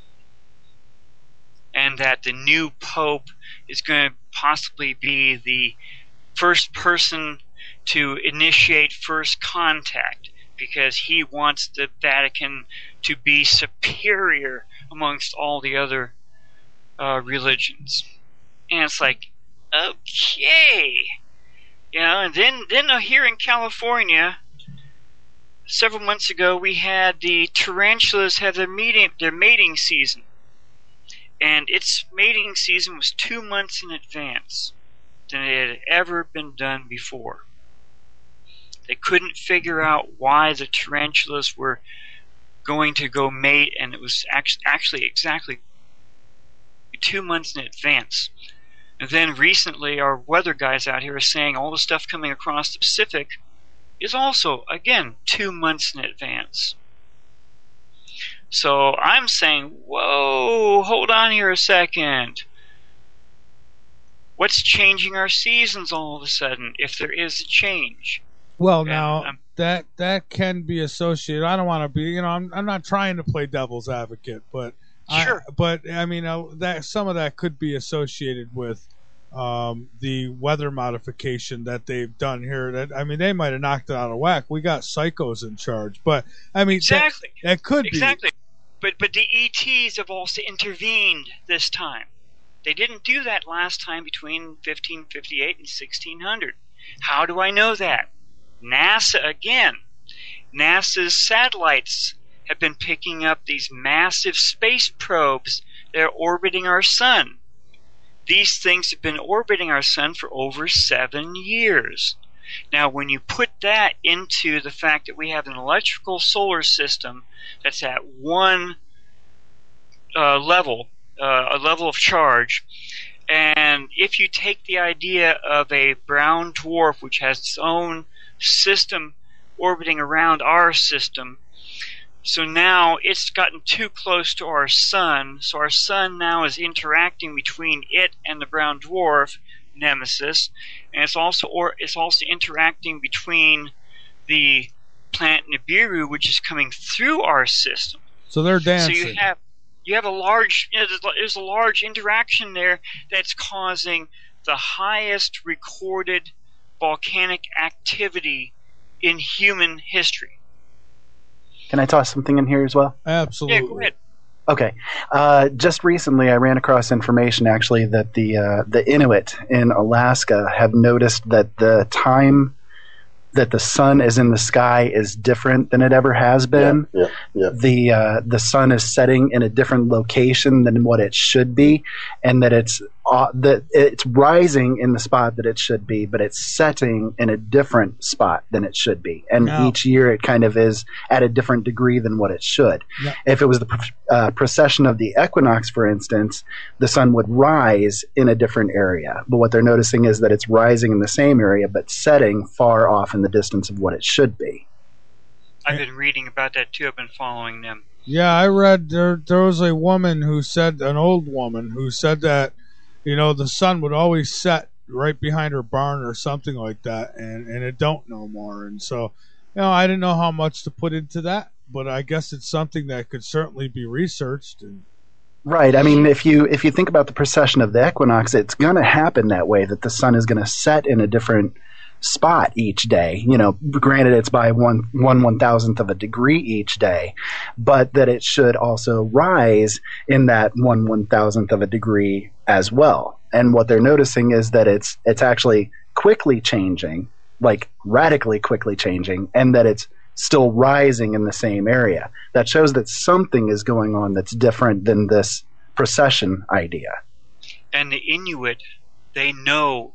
And that the new Pope is going to possibly be the first person to initiate first contact, because he wants the Vatican to be superior amongst all the other uh, religions. And it's like, okay. You know, and then, then uh, here in California, several months ago, we had the tarantulas have their, meeting, their mating season. And its mating season was two months in advance than it had ever been done before. They couldn't figure out why the tarantulas were going to go mate, and it was actually exactly two months in advance. And then recently, our weather guys out here are saying all the stuff coming across the Pacific is also, again, two months in advance. So I'm saying, whoa, hold on here a second. What's changing our seasons all of a sudden, if there is a change? Well, And, now um, that that can be associated. I don't want to be, you know, I'm I'm not trying to play devil's advocate, but Sure. I, but I mean, uh, that some of that could be associated with um, the weather modification that they've done here. That I mean, they might have knocked it out of whack. We got psychos in charge, but I mean, Exactly. that, that could Exactly. But but the E Ts have also intervened this time. They didn't do that last time between fifteen fifty-eight and sixteen hundred. How do I know that? NASA again. NASA's satellites have been picking up these massive space probes that are orbiting our sun. These things have been orbiting our sun for over seven years. Now, when you put that into the fact that we have an electrical solar system that's at one uh, level uh, a level of charge. And if you take the idea of a brown dwarf, which has its own system orbiting around our system, so now it's gotten too close to our sun, so our sun now is interacting between it and the brown dwarf, Nemesis, and it's also or it's also interacting between the planet Nibiru, which is coming through our system. So they're dancing. So you have you have a large you know, there's, there's a large interaction there that's causing the highest recorded volcanic activity in human history. Can I toss something in here as well? Absolutely. Yeah, go ahead. Okay. Uh, just recently, I ran across information actually that the uh, the Inuit in Alaska have noticed that the time that the sun is in the sky is different than it ever has been. Yeah, yeah, yeah. The uh, the sun is setting in a different location than what it should be, and that it's uh, that it's rising in the spot that it should be, but it's setting in a different spot than it should be. And Now- each year, it kind of is at a different degree than what it should. Yeah. If it was the pr- uh, precession of the equinox, for instance, the sun would rise in a different area. But what they're noticing is that it's rising in the same area, but setting far off in the distance of what it should be. I've been reading about that too. I've been following them. Yeah, I read there there was a woman who said, an old woman who said that, you know, the sun would always set right behind her barn or something like that, and, and it don't no more. And so, you know, I didn't know how much to put into that, but I guess it's something that could certainly be researched. And Right. I mean, if you if you think about the precession of the equinox, it's going to happen that way, that the sun is going to set in a different spot each day. You know, granted, it's by one one one thousandth of a degree each day, but that it should also rise in that one one thousandth of a degree as well. And what they're noticing is that it's it's actually quickly changing, like radically quickly changing, and that it's still rising in the same area. That shows that something is going on that's different than this precession idea. And the Inuit, they know,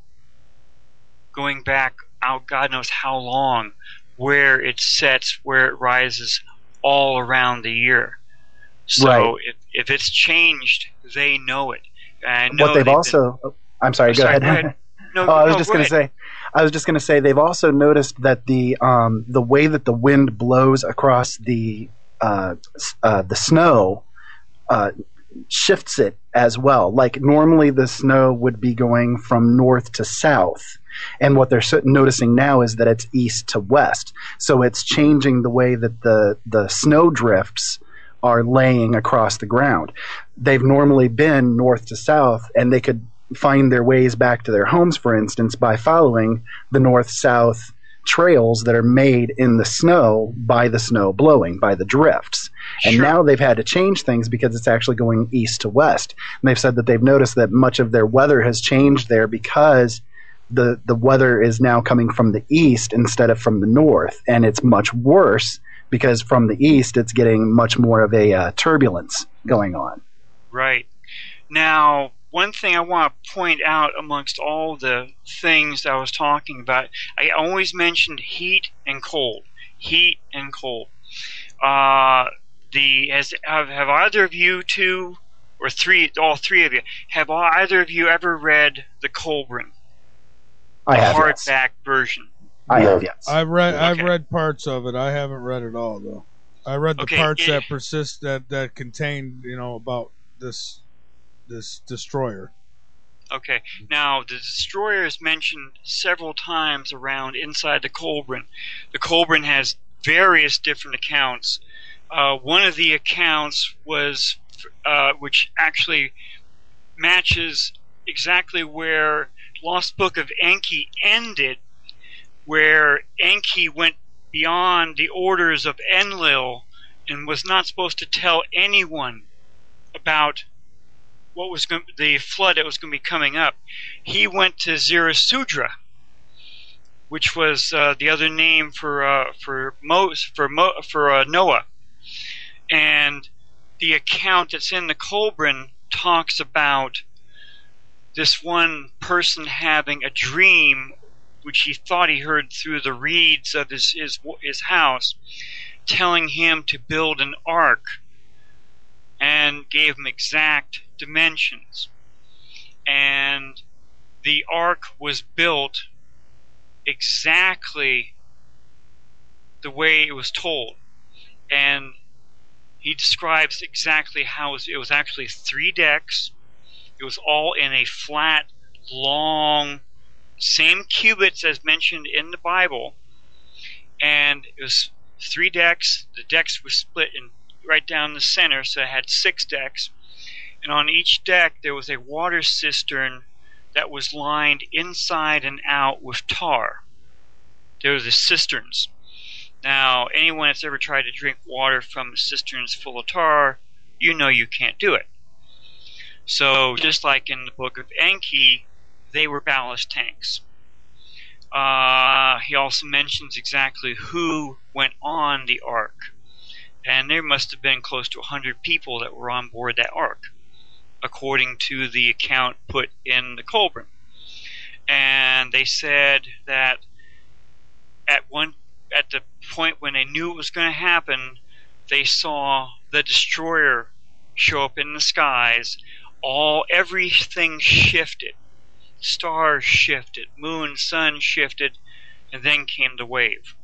going back out God knows how long, where it sets, where it rises all around the year. So Right. if, if it's changed, they know it. And I know What they've been- also oh, I'm sorry, I'm go sorry, ahead. go ahead. No, Oh, I was no, just go going to ahead. say, I was just going to say, they've also noticed that the um, the way that the wind blows across the uh, s- uh, the snow uh, shifts it as well. Like normally, the snow would be going from north to south, and what they're so- noticing now is that it's east to west. So it's changing the way that the the snow drifts are laying across the ground. They've normally been north to south, and they could find their ways back to their homes, for instance, by following the north-south trails that are made in the snow by the snow blowing, by the drifts. And Sure. now they've had to change things because it's actually going east to west. And they've said that they've noticed that much of their weather has changed there because the, the weather is now coming from the east instead of from the north. And it's much worse because from the east it's getting much more of a uh, turbulence going on. Right. Now, one thing I want to point out amongst all the things that I was talking about, I always mentioned heat and cold. Heat and cold. Uh, the has have, have either of you two, or three, all three of you, have either of you ever read the Colburn, I the have, yes. hardback version? I No. have, yes. I've read I've Okay. read parts of it. I haven't read it all though. I read the Okay, parts it- that persist that that contain, you know, about this this destroyer. Okay. Now, the destroyer is mentioned several times around inside the Colburn. The Colburn has various different accounts. Uh, one of the accounts was, uh, which actually matches exactly where Lost Book of Enki ended, where Enki went beyond the orders of Enlil and was not supposed to tell anyone about what was going, the flood that was going to be coming up. He went to Zerasudra, which was uh, the other name for uh, for Moses, for Mo, for uh, Noah, and the account that's in the Colburn talks about this one person having a dream, which he thought he heard through the reeds of his his, his house, telling him to build an ark. and gave them exact dimensions. And the ark was built exactly the way it was told. And he describes exactly how it was, it was actually three decks. It was all in a flat, long, same cubits as mentioned in the Bible. And it was three decks. The decks were split in right down the center, so it had six decks. And on each deck there was a water cistern that was lined inside and out with tar. There were the cisterns. Now, anyone that's ever tried to drink water from cisterns full of tar, you know you can't do it. So, just like in the book of Enki, they were ballast tanks. Uh, he also mentions exactly who went on the ark. And there must have been close to one hundred people that were on board that ark, according to the account put in the Kolbrin. And they said that at one at the point when they knew it was going to happen, they saw the destroyer show up in the skies. All everything shifted. Stars shifted, moon, sun shifted, and then came the wave.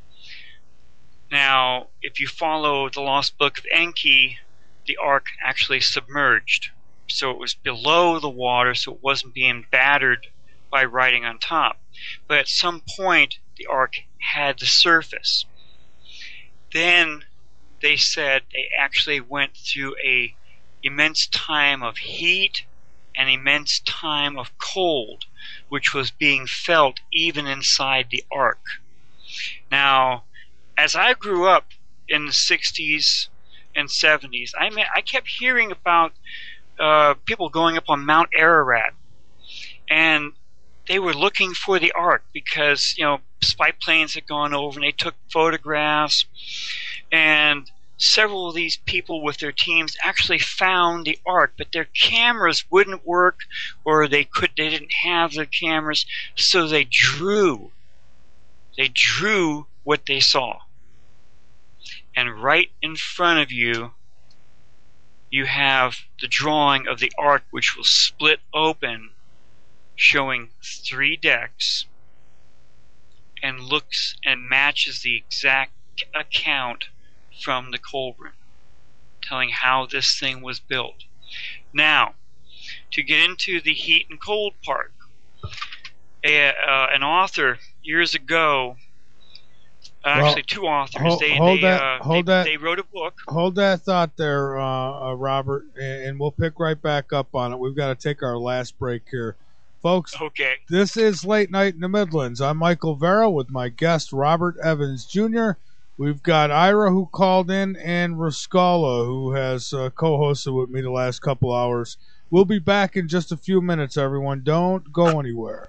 Now, if you follow the Lost Book of Enki, the ark actually submerged. So it was below the water, so it wasn't being battered by riding on top. But at some point, the ark had the surface. Then they said they actually went through a immense time of heat and immense time of cold, which was being felt even inside the ark. Now, as I grew up in the sixties and seventies, I mean, I kept hearing about uh, people going up on Mount Ararat, and they were looking for the ark because, you know, spy planes had gone over and they took photographs, and several of these people with their teams actually found the ark, but their cameras wouldn't work, or they could they didn't have their cameras, so they drew. They drew what they saw. And right in front of you, you have the drawing of the ark, which will split open, showing three decks, and looks and matches the exact account from the Kolbrin, telling how this thing was built. Now, to get into the heat and cold part, a, uh, an author years ago, uh, Well, actually two authors, hold, they hold they, that, uh, hold they, that, they wrote a book. Hold that thought there, uh, uh, Robert, and, and we'll pick right back up on it. We've got to take our last break here. Folks, Okay. This is Late Night in the Midlands. I'm Michael Vera with my guest, Robert Evans Junior We've got Ira, who called in, and Rascala, who has uh, co-hosted with me the last couple hours. We'll be back in just a few minutes, everyone. Don't go anywhere.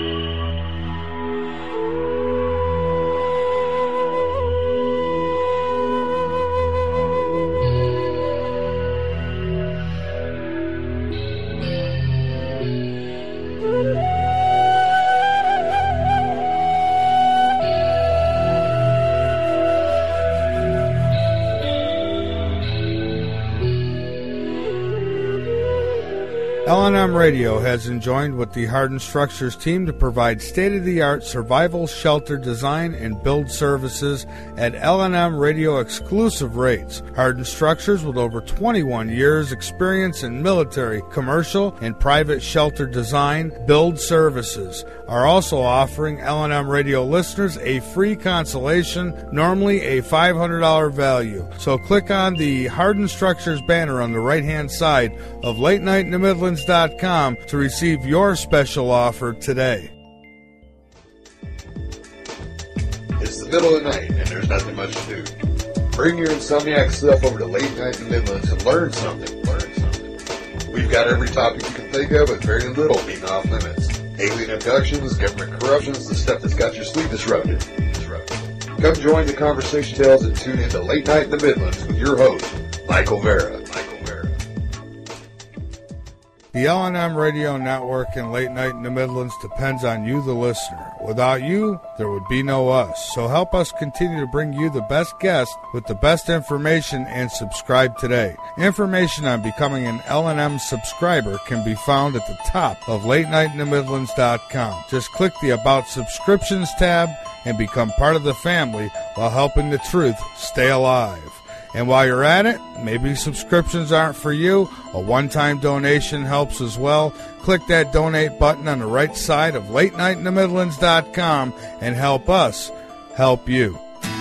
L N M Radio has joined with the Hardened Structures team to provide state-of-the-art survival shelter design and build services at L N M Radio exclusive rates. Hardened Structures, with over twenty-one years experience in military, commercial, and private shelter design, build services, are also offering L N M Radio listeners a free consolation, normally a five hundred dollars value. So click on the Hardened Structures banner on the right-hand side of late night in the midlands dot com to receive your special offer today. It's the middle of the night and there's nothing much to do. Bring your insomniac stuff over to Late Night in the Midlands and learn something. Learn something. We've got every topic you can think of with very little being off limits. Alien abductions, government corruptions, the stuff that's got your sleep disrupted. disrupted. Come join the conversation tales and tune in to Late Night in the Midlands with your host, Michael Vera. Michael Vera. The L N M Radio Network and Late Night in the Midlands depends on you, the listener. Without you, there would be no us. So help us continue to bring you the best guests with the best information and subscribe today. Information on becoming an L N M subscriber can be found at the top of late night in the midlands dot com. Just click the About Subscriptions tab and become part of the family while helping the truth stay alive. And while you're at it, maybe subscriptions aren't for you. A one-time donation helps as well. Click that donate button on the right side of late night in the midlands dot com and help us help you.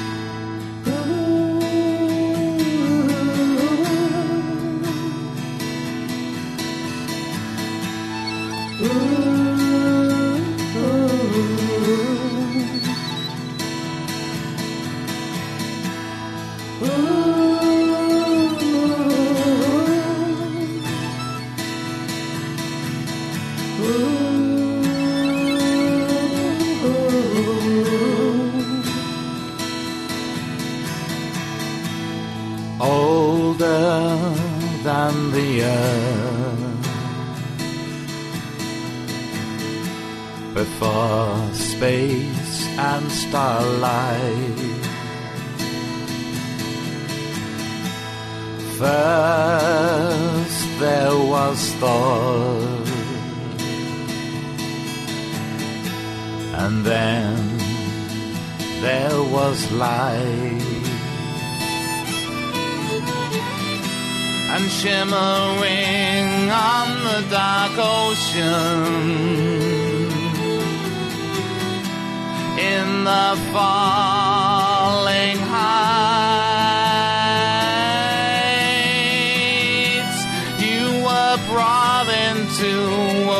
Older than the earth, before space and starlight. First there was thought, and then there was light. And shimmering on the dark ocean, in the falling heights, you were brought into a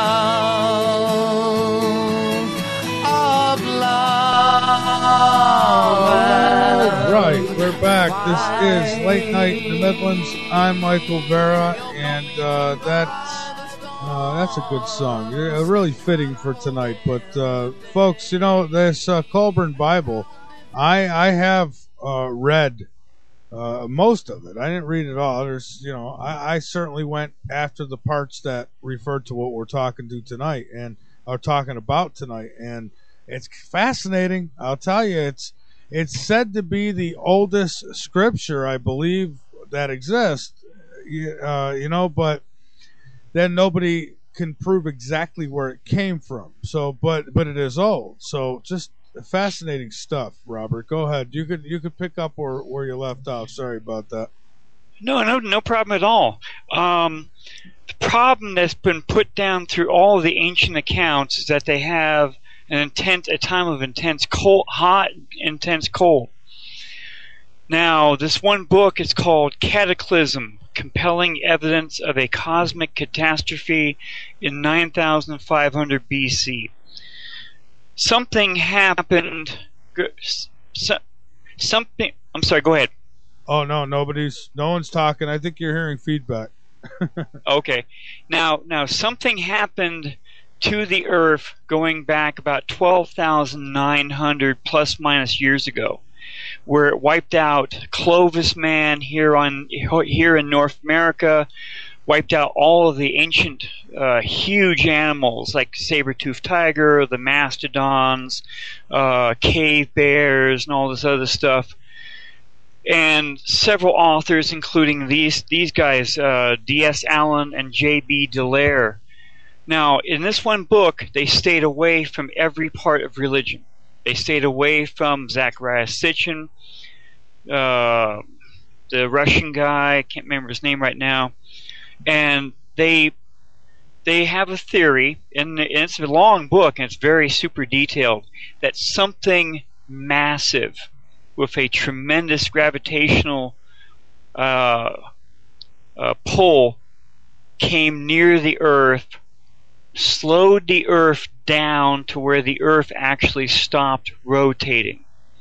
world of love. Right, we're back. This is Late Night in the Midlands. I'm Michael Vera, and uh, that's uh, that's a good song. Uh, really fitting for tonight. But uh, folks, you know this uh, Colburn Bible, I I have uh, read uh, most of it. I didn't read it all. There's, you know, I, I certainly went after the parts that referred to what we're talking to tonight and are talking about tonight, and it's fascinating. I'll tell you, it's. It's said to be the oldest scripture, I believe, that exists, uh, you know, but then nobody can prove exactly where it came from. So, but but it is old. So, just fascinating stuff, Robert. Go ahead. You could you could pick up where, where you left off. Sorry about that. No, no, no problem at all. Um, the problem that's been put down through all of the ancient accounts is that they have an intense, a time of intense cold, hot, intense cold. Now, this one book is called Cataclysm: Compelling Evidence of a Cosmic Catastrophe in nine thousand five hundred B C. Something happened. So, something. I'm sorry. Go ahead. Oh no, nobody's, no one's talking. I think you're hearing feedback. Okay. Now, now something happened to the Earth going back about twelve thousand nine hundred plus minus years ago, where it wiped out Clovis Man here on here in North America, wiped out all of the ancient uh, huge animals like saber-toothed tiger, the mastodons, uh, cave bears, and all this other stuff. And several authors, including these these guys, uh, D S Allen and J B Dallaire. Now, in this one book, they stayed away from every part of religion. They stayed away from Zecharia Sitchin, uh, the Russian guy, I can't remember his name right now, and they they have a theory, and it's a long book, and it's very super detailed, that something massive with a tremendous gravitational uh, uh, pull came near the Earth, slowed the Earth down to where the Earth actually stopped rotating,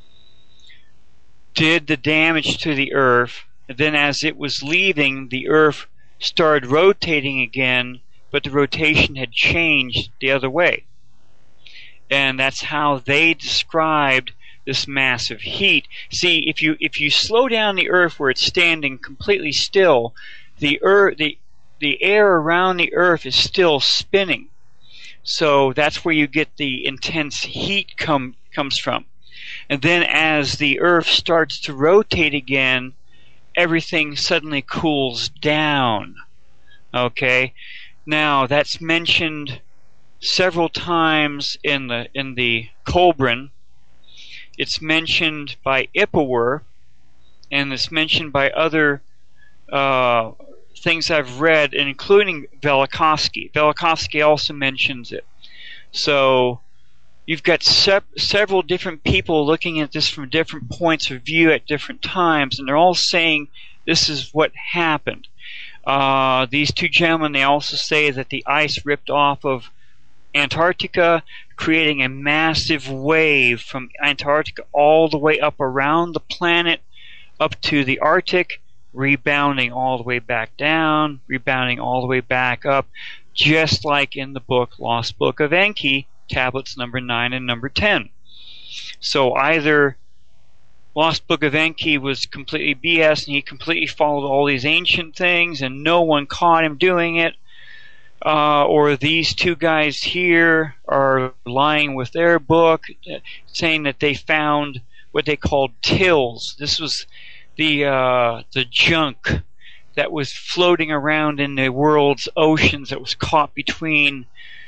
did the damage to the Earth, and then as it was leaving, the Earth started rotating again, but the rotation had changed the other way. And that's how they described this massive heat. See, if you if you slow down the Earth where it's standing completely still, the Earth the the air around the Earth is still spinning. So that's where you get the intense heat come comes from. And then as the Earth starts to rotate again, everything suddenly cools down. Okay? Now, that's mentioned several times in the in the Kolbrin. It's mentioned by Ipuwer, and it's mentioned by other uh, things I've read, including Velikovsky. Velikovsky also mentions it. So you've got se- several different people looking at this from different points of view at different times, and they're all saying this is what happened. Uh, these two gentlemen, they also say that the ice ripped off of Antarctica, creating a massive wave from Antarctica all the way up around the planet, up to the Arctic, rebounding all the way back down, rebounding all the way back up, just like in the book Lost Book of Enki, tablets number nine and number ten. So either Lost Book of Enki was completely B S and he completely followed all these ancient things and no one caught him doing it, uh, or these two guys here are lying with their book, saying that they found what they called tills. This was the uh, the junk that was floating around in the world's oceans that was caught between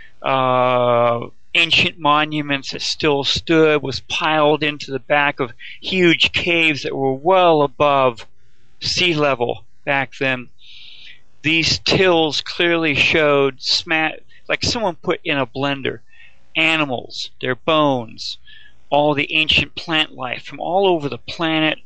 uh, ancient monuments that still stood, was piled into the back of huge caves that were well above sea level back then. These tills clearly showed, sma- like someone put in a blender, animals, their bones, all the ancient plant life from all over the planet,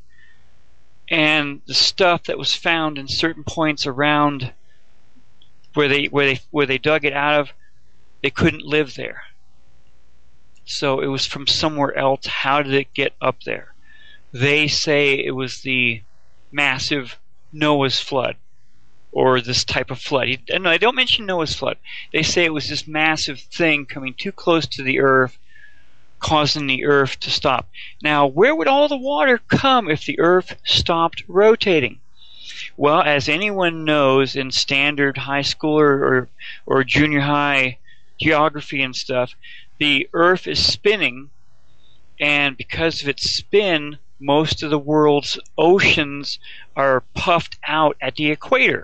and the stuff that was found in certain points around where they where they where they dug it out of, they couldn't live there. So it was from somewhere else. How did it get up there? They say it was the massive Noah's flood, or this type of flood. He, no, they don't mention Noah's flood. They say it was this massive thing coming too close to the Earth, causing the Earth to stop. Now, where would all the water come if the Earth stopped rotating? Well, as anyone knows in standard high school or, or, or junior high geography and stuff, the Earth is spinning, and because of its spin, most of the world's oceans are puffed out at the equator.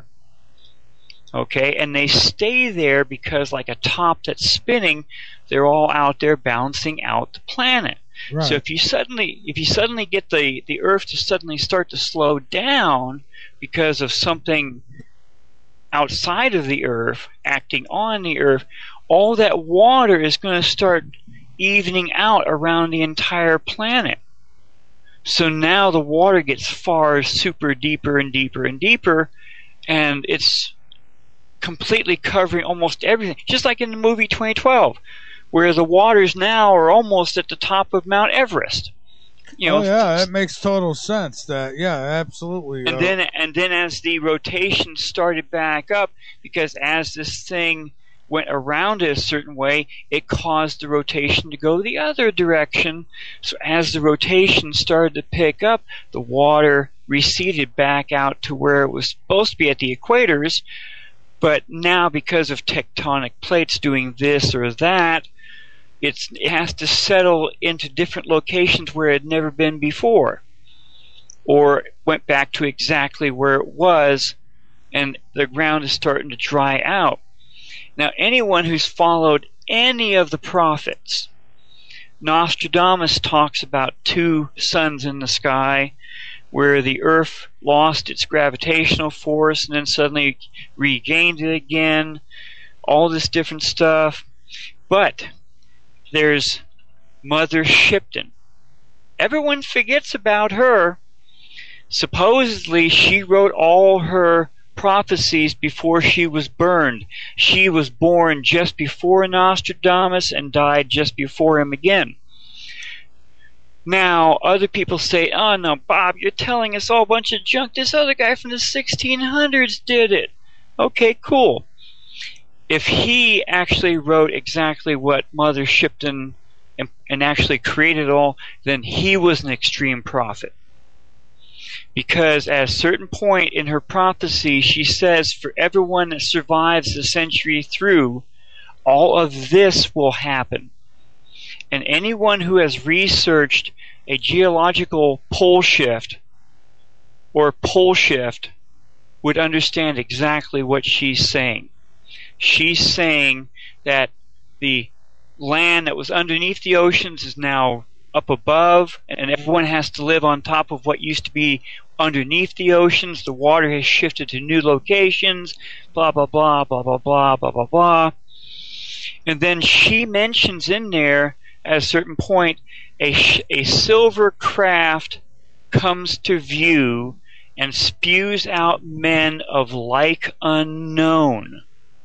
Okay, and they stay there because, like a top that's spinning, they're all out there bouncing out the planet. Right. So if you suddenly if you suddenly get the, the Earth to suddenly start to slow down because of something outside of the Earth acting on the Earth, all that water is going to start evening out around the entire planet. So now the water gets far super deeper and deeper and deeper, and it's completely covering almost everything, just like in the movie twenty twelve, where the waters now are almost at the top of Mount Everest. You know, oh yeah, that makes total sense. That yeah, absolutely. And uh, then and then as the rotation started back up, because as this thing went around it a certain way, it caused the rotation to go the other direction. So as the rotation started to pick up, the water receded back out to where it was supposed to be at the equators. But now, because of tectonic plates doing this or that, it's, it has to settle into different locations where it had never been before, or went back to exactly where it was, and the ground is starting to dry out. Now, anyone who's followed any of the prophets, Nostradamus talks about two suns in the sky, where the Earth lost its gravitational force and then suddenly regained it again, all this different stuff. But there's Mother Shipton. Everyone forgets about her. Supposedly, she wrote all her prophecies before she was burned. She was born just before Nostradamus and died just before him again. Now, other people say, oh no, Bob, you're telling us all a bunch of junk. This other guy from the sixteen hundreds did it. Okay, cool. If he actually wrote exactly what Mother Shipton and, and actually created it all, then he was an extreme prophet. Because at a certain point in her prophecy, she says, for everyone that survives the century through, all of this will happen. And anyone who has researched a geological pole shift or pole shift would understand exactly what she's saying. She's saying that the land that was underneath the oceans is now up above, and everyone has to live on top of what used to be underneath the oceans. The water has shifted to new locations, blah, blah, blah, blah, blah, blah, blah, blah, blah. And then she mentions in there, at a certain point, a, sh- a silver craft comes to view and spews out men of like unknown.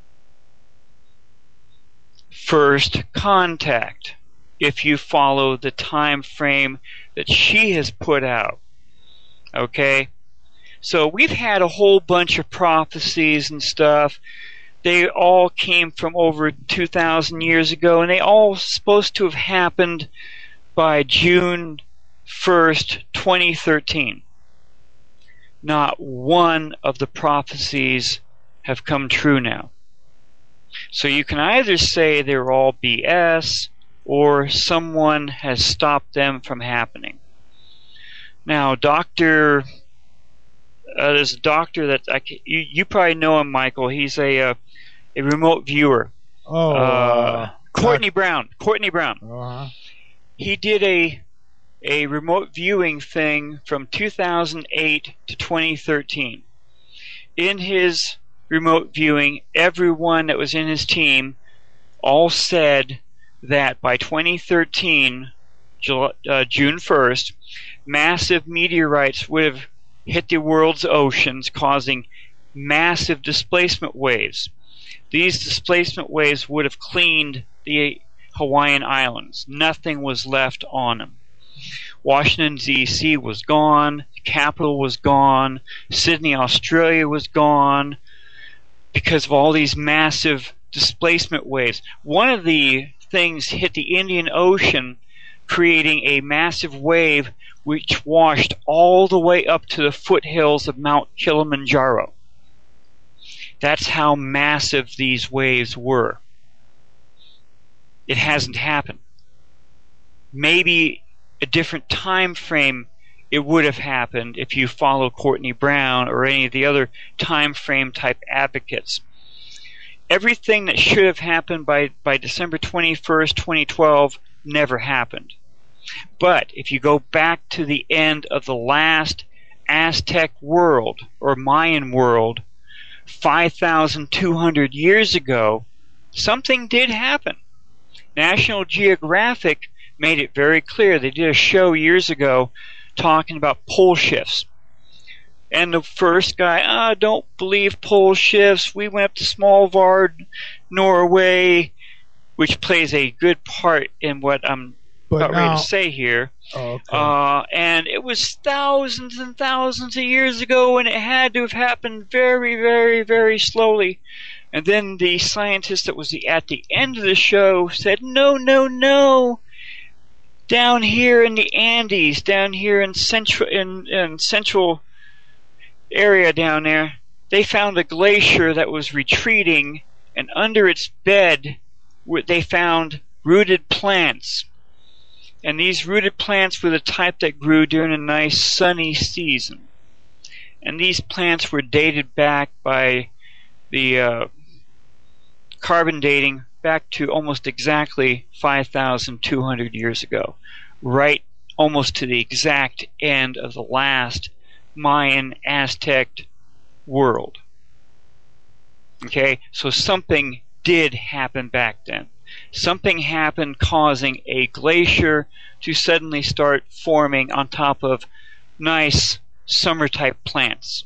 First contact, if you follow the time frame that she has put out. Okay? So we've had a whole bunch of prophecies and stuff. They all came from over two thousand years ago, and they all supposed to have happened by June first, twenty thirteen. Not one of the prophecies have come true now. So you can either say they're all B S, or someone has stopped them from happening. Now, Doctor, uh, there's a doctor that I can, you, you probably know him, Michael. He's a uh, a remote viewer. Oh, uh, uh, Courtney Brown. Courtney Brown. Uh-huh. He did a a remote viewing thing from two thousand eight to twenty thirteen. In his remote viewing, everyone that was in his team all said that by twenty thirteen, July, uh, June first, massive meteorites would have hit the world's oceans, causing massive displacement waves. These displacement waves would have cleaned the Hawaiian Islands. Nothing was left on them. Washington, D C was gone. The capital was gone. Sydney, Australia was gone because of all these massive displacement waves. One of the things hit the Indian Ocean, creating a massive wave which washed all the way up to the foothills of Mount Kilimanjaro. That's how massive these waves were. It hasn't happened. Maybe a different time frame it would have happened if you follow Courtney Brown or any of the other time frame type advocates. Everything that should have happened by, by December twenty-first, twenty twelve never happened. But if you go back to the end of the last Aztec world or Mayan world, five thousand two hundred years ago, something did happen. National Geographic made it very clear. They did a show years ago talking about pole shifts. And the first guy, ah, don't believe pole shifts. We went up to Svalbard, Norway, which plays a good part in what I'm But about now, ready to say here. Oh, okay. Uh, and it was thousands and thousands of years ago, and it had to have happened very, very, very slowly. And then the scientist that was the, at the end of the show said, no, no, no. Down here in the Andes, down here in central in, in central area down there, they found a glacier that was retreating, and under its bed they found rooted plants. And these rooted plants were the type that grew during a nice sunny season. And these plants were dated back by the uh, carbon dating back to almost exactly five thousand two hundred years ago, right almost to the exact end of the last Mayan Aztec world. Okay, so something did happen back then. Something happened causing a glacier to suddenly start forming on top of nice summer type plants.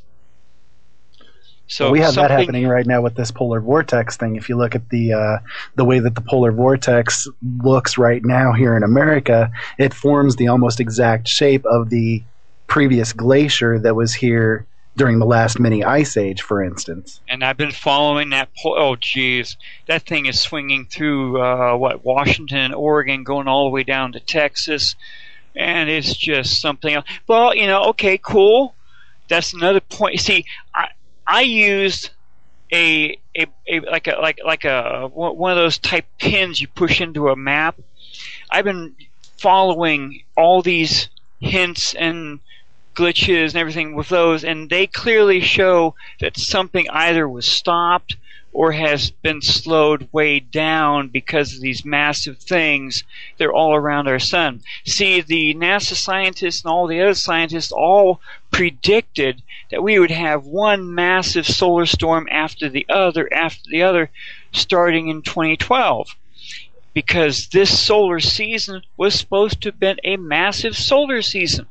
So we have that something- happening right now with this polar vortex thing. If you look at the uh, the way that the polar vortex looks right now here in America, it forms the almost exact shape of the previous glacier that was here during the last mini ice age, for instance. And I've been following that. Po- oh, geez, that thing is swinging through uh, what Washington, Oregon, going all the way down to Texas. and it's just something else. Well, you know, okay, cool. That's another point. You see, I I used a a, a like a like like a one of those type pins you push into a map. I've been following all these hints and glitches and everything with those, and they clearly show that something either was stopped or has been slowed way down because of these massive things that are all around our sun. See, the NASA scientists and all the other scientists all predicted that we would have one massive solar storm after the other after the other starting in twenty twelve. Because this solar season was supposed to have been a massive solar season.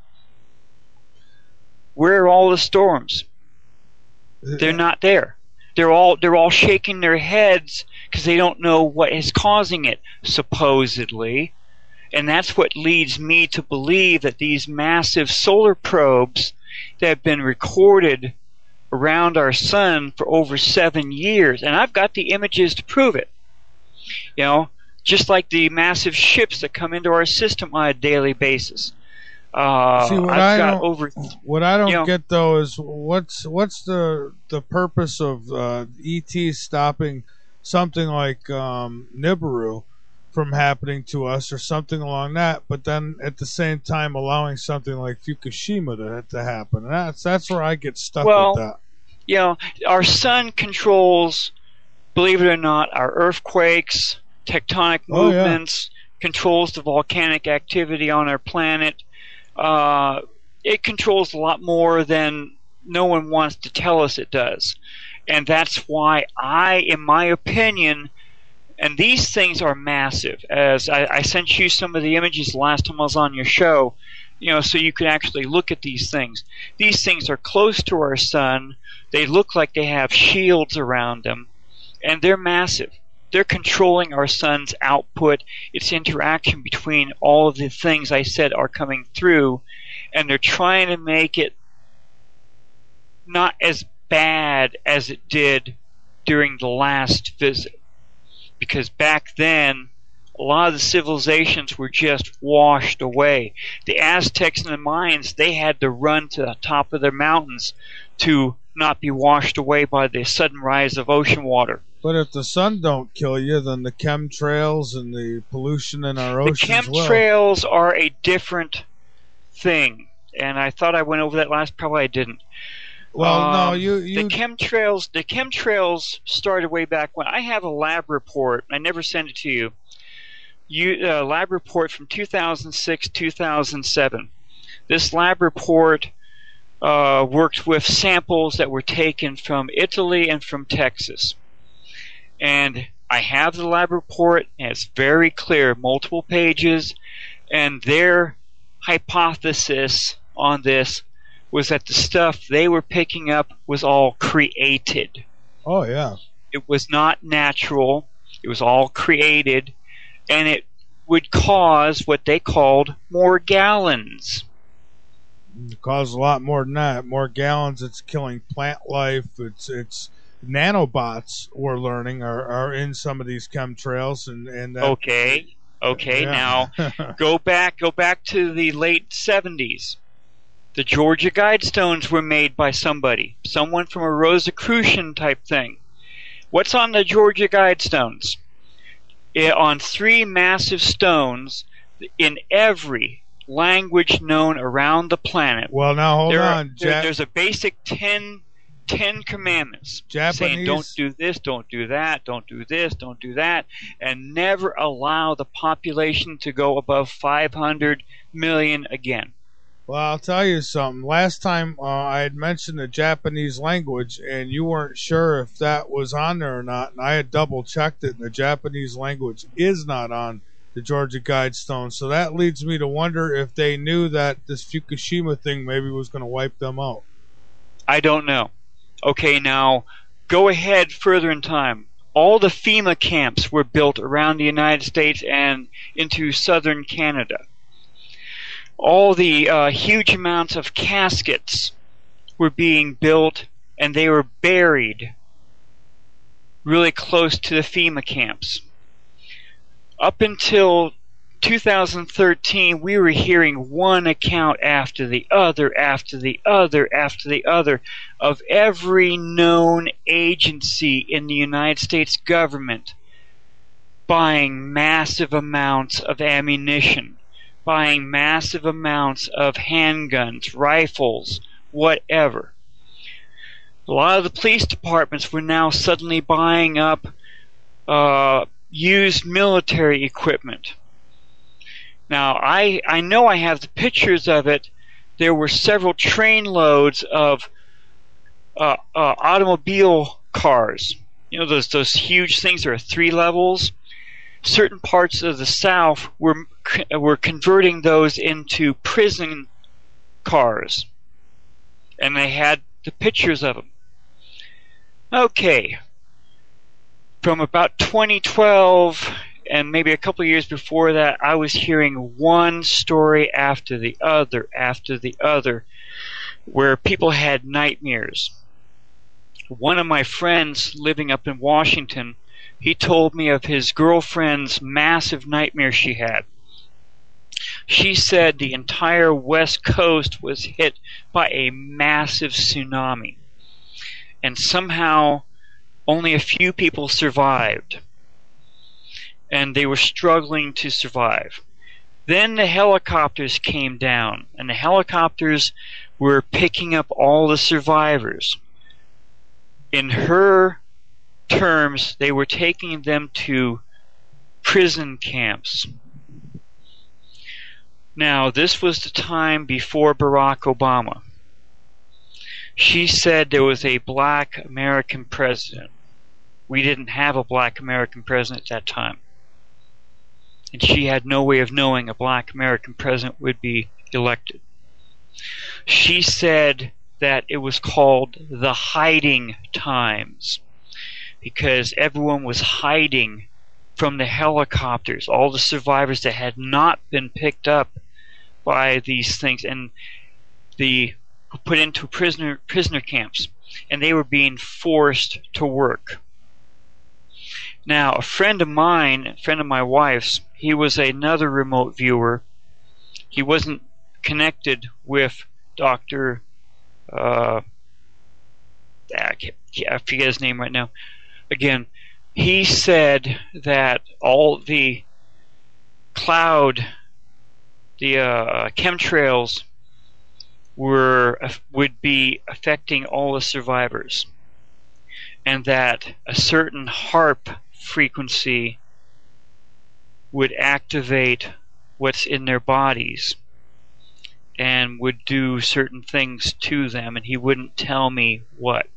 Where are all the storms? They're not there. They're all they're all shaking their heads because they don't know what is causing it, supposedly. And that's what leads me to believe that these massive solar probes that have been recorded around our sun for over seven years, and I've got the images to prove it. You know, just like the massive ships that come into our system on a daily basis. Uh, See, what I've I got don't, over. what I don't you know, get though is what's what's the the purpose of uh, E T stopping something like um, Nibiru from happening to us or something along that, but then at the same time allowing something like Fukushima to to happen. And that's that's where I get stuck well, with that. You know, our sun controls, believe it or not, our earthquakes, tectonic Oh, yeah. movements, controls the volcanic activity on our planet. Uh, it controls a lot more than no one wants to tell us it does. And that's why I, in my opinion, and these things are massive. As I, I sent you some of the images last time I was on your show, you know, so you could actually look at these things. These things are close to our sun. They look like they have shields around them, and they're massive. They're controlling our sun's output, its interaction between all of the things I said are coming through, and they're trying to make it not as bad as it did during the last visit. Because back then, a lot of the civilizations were just washed away. The Aztecs and the Mayans, they had to run to the top of their mountains to not be washed away by the sudden rise of ocean water. But if the sun don't kill you, then the chemtrails and the pollution in our The oceans will. chemtrails are a different thing, and I thought I went over that last. Probably I didn't. Well, no, Um, you you The chemtrails. The chemtrails started way back when. I have a lab report. I never sent it to you. You uh, lab report from two thousand six, two thousand seven. This lab report uh, worked with samples that were taken from Italy and from Texas. And I have the lab report, and it's very clear, multiple pages, and their hypothesis on this was that the stuff they were picking up was all created. Oh yeah. It was not natural. It was all created, and it would cause what they called more gallons. It causes a lot more than that. More gallons. It's killing plant life. It's it's nanobots. We're learning are, are in some of these chemtrails, and and that, Okay, okay. Yeah. Now go back. Go back to the late seventies. The Georgia Guidestones were made by somebody, someone from a Rosicrucian type thing. What's on the Georgia Guidestones? It, on three massive stones in every language known around the planet. Well, now hold there are- on. there- Ja- there's a basic ten, ten commandments saying Japanese- don't do this, don't do that, don't do this, don't do that, and never allow the population to go above five hundred million again. Well, I'll tell you something. Last time uh, I had mentioned the Japanese language, and you weren't sure if that was on there or not, and I had double checked it, and the Japanese language is not on the Georgia Guidestone. So that leads me to wonder if they knew that this Fukushima thing maybe was going to wipe them out. I don't know. Okay, now go ahead further in time. All the FEMA camps were built around the United States and into southern Canada. All the uh, huge amounts of caskets were being built, and they were buried really close to the FEMA camps. Up until two thousand thirteen, we were hearing one account after the other, after the other, after the other, of every known agency in the United States government buying massive amounts of ammunition, buying massive amounts of handguns, rifles, whatever. A lot of the police departments were now suddenly buying up uh, used military equipment. Now, I, I know I have the pictures of it. There were several trainloads of uh, uh, automobile cars. You know, those those huge things that are three levels. Certain parts of the South were were converting those into prison cars, and they had the pictures of them. Okay, from about twenty twelve and maybe a couple of years before that, I was hearing one story after the other, after the other, where people had nightmares. One of my friends living up in Washington, he told me of his girlfriend's massive nightmare she had. She said the entire West Coast was hit by a massive tsunami, and somehow only a few people survived, and they were struggling to survive. Then the helicopters came down, and the helicopters were picking up all the survivors. In her terms, they were taking them to prison camps. Now, this was the time before Barack Obama. She said there was a black American president. We didn't have a black American president at that time. And she had no way of knowing a black American president would be elected. She said that it was called the hiding times, because everyone was hiding from the helicopters, all the survivors that had not been picked up by these things and the put into prisoner prisoner camps, and they were being forced to work. Now, a friend of mine, a friend of my wife's, he was another remote viewer. He wasn't connected with Doctor Uh, I, can't, I forget his name right now. Again, he said that all the cloud, the uh, chemtrails, were would be affecting all the survivors, and that a certain HAARP frequency would activate what's in their bodies and would do certain things to them, and he wouldn't tell me what.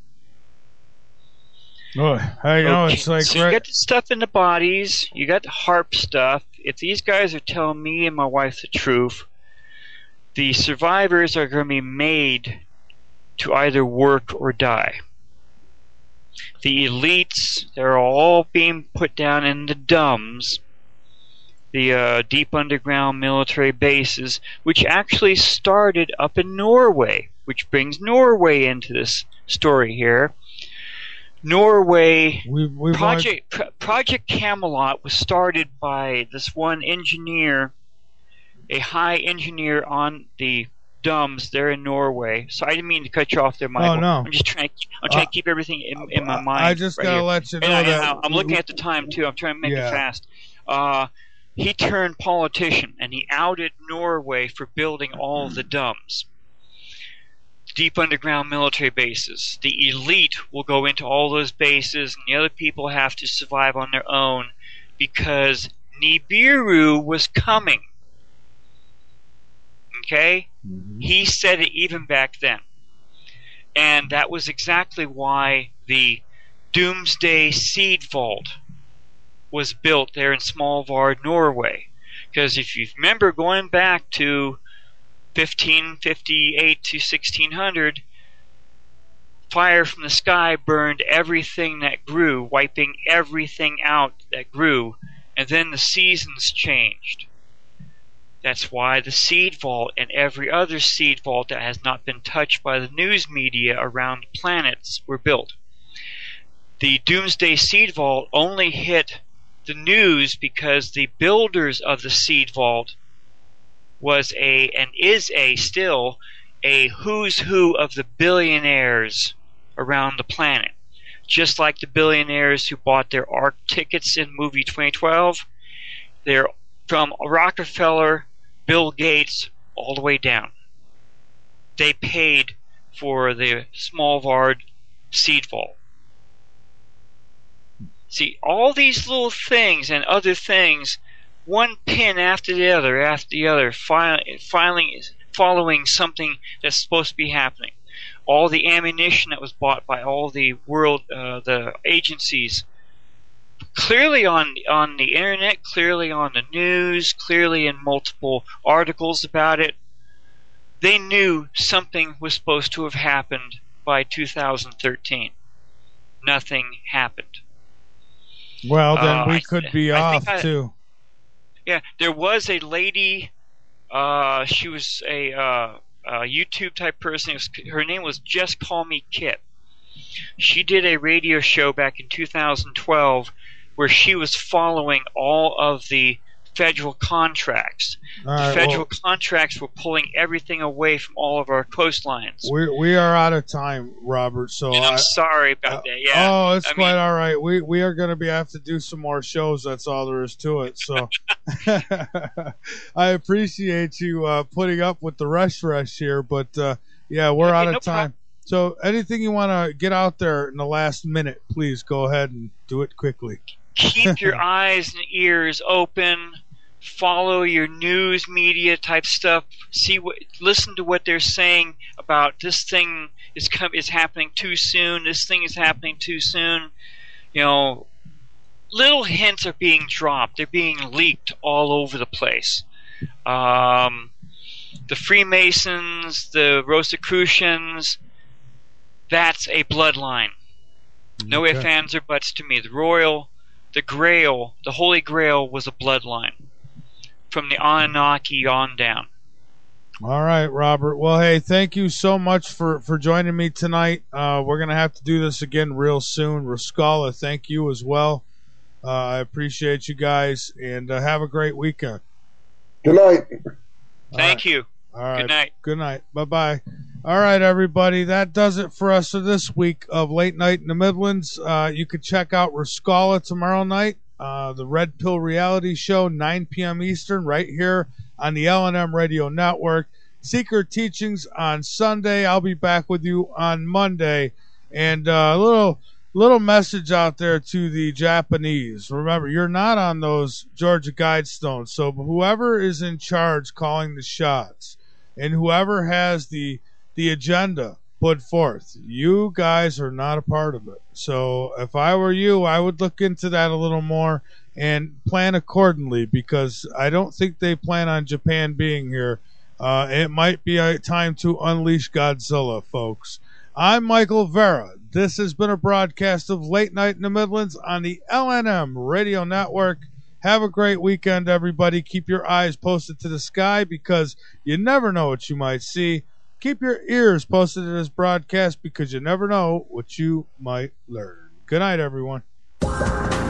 Oh, I know, Okay, it's like so you right- got the stuff in the bodies, you got the HAARP stuff. If these guys are telling me and my wife the truth, the survivors are going to be made to either work or die. The elites, they're all being put down in the dumbs, the uh, deep underground military bases, which actually started up in Norway, which brings Norway into this story here. Norway, we, we Project Pro- Project Camelot was started by this one engineer, a high engineer on the dumbs there in Norway. So I didn't mean to cut you off there, Michael. Oh, no. I'm just trying. I'm trying Uh, to keep everything in, in my mind. I just right gotta here. let you know And I- that I- I'm looking at the time too. I'm trying to make Yeah. it fast. Uh, he turned politician, and he outed Norway for building all of the dumbs. Deep underground military bases. The elite will go into all those bases, and the other people have to survive on their own because Nibiru was coming. Okay? He said it even back then. And that was exactly why the Doomsday Seed Vault was built there in Svalbard, Norway. Because if you remember going back to fifteen fifty-eight to sixteen hundred, fire from the sky burned everything that grew, wiping everything out that grew, and then the seasons changed. That's why the Seed Vault and every other seed vault that has not been touched by the news media around planets were built. The Doomsday Seed Vault only hit the news because the builders of the seed vault was a, and is a still, a who's who of the billionaires around the planet. Just like the billionaires who bought their ARC tickets in movie twenty twelve, they're from Rockefeller, Bill Gates, all the way down. They paid for the Svalbard seed vault. See, all these little things and other things, one pin after the other, after the other, filing, following something that's supposed to be happening. All the ammunition that was bought by all the world, uh, the agencies, clearly on on the internet, clearly on the news, clearly in multiple articles about it. They knew something was supposed to have happened by two thousand thirteen. Nothing happened. Well, then uh, we I, could be I off I, too. Yeah, there was a lady. Uh, she was a, uh, a YouTube type person. It was, her name was Just Call Me Kit. She did a radio show back in two thousand twelve where she was following all of the federal contracts. All the right, federal well, contracts were pulling everything away from all of our coastlines. we we are out of time, Robert. So And I'm I, sorry about uh, that. Yeah. Oh, it's I quite mean, all right. We we are going to be have to do some more shows. That's all there is to it. So I appreciate you uh, putting up with the rush rush here, but uh, yeah, we're Okay, out of no time. problem. So anything you want to get out there in the last minute, please go ahead and do it quickly. Keep your eyes and ears open. Follow your news media type stuff. See what, listen to what they're saying about this thing is com- is happening too soon. This thing is happening too soon. You know, little hints are being dropped. They're being leaked all over the place. Um, the Freemasons, the Rosicrucians. That's a bloodline. No Okay. ifs, ands, or buts to me. The Royal, the Grail, the Holy Grail was a bloodline. From the Anunnaki on down. All right, Robert. Well, hey, thank you so much for, for joining me tonight. Uh, we're going to have to do this again real soon. Rascala, thank you as well. Uh, I appreciate you guys, and uh, have a great weekend. Good night. Thank you. All right. Good night. Good night. Bye-bye. All right, everybody. That does it for us for this week of Late Night in the Midlands. Uh, you could check out Rascala tomorrow night. Uh, the Red Pill Reality Show, nine p.m. Eastern, right here on the L N M Radio Network. Secret Teachings on Sunday. I'll be back with you on Monday. And uh, a little little message out there to the Japanese. Remember, you're not on those Georgia Guidestones. So whoever is in charge calling the shots and whoever has the the agenda put forth, you guys are not a part of it. So if I were you, I would look into that a little more and plan accordingly, because I don't think they plan on Japan being here. Uh, it might be a time to unleash Godzilla, folks. I'm Michael Vera. This has been a broadcast of Late Night in the Midlands on the L N M Radio Network. Have a great weekend, everybody. Keep your eyes posted to the sky, because you never know what you might see. Keep your ears posted to this broadcast, because you never know what you might learn. Good night, everyone.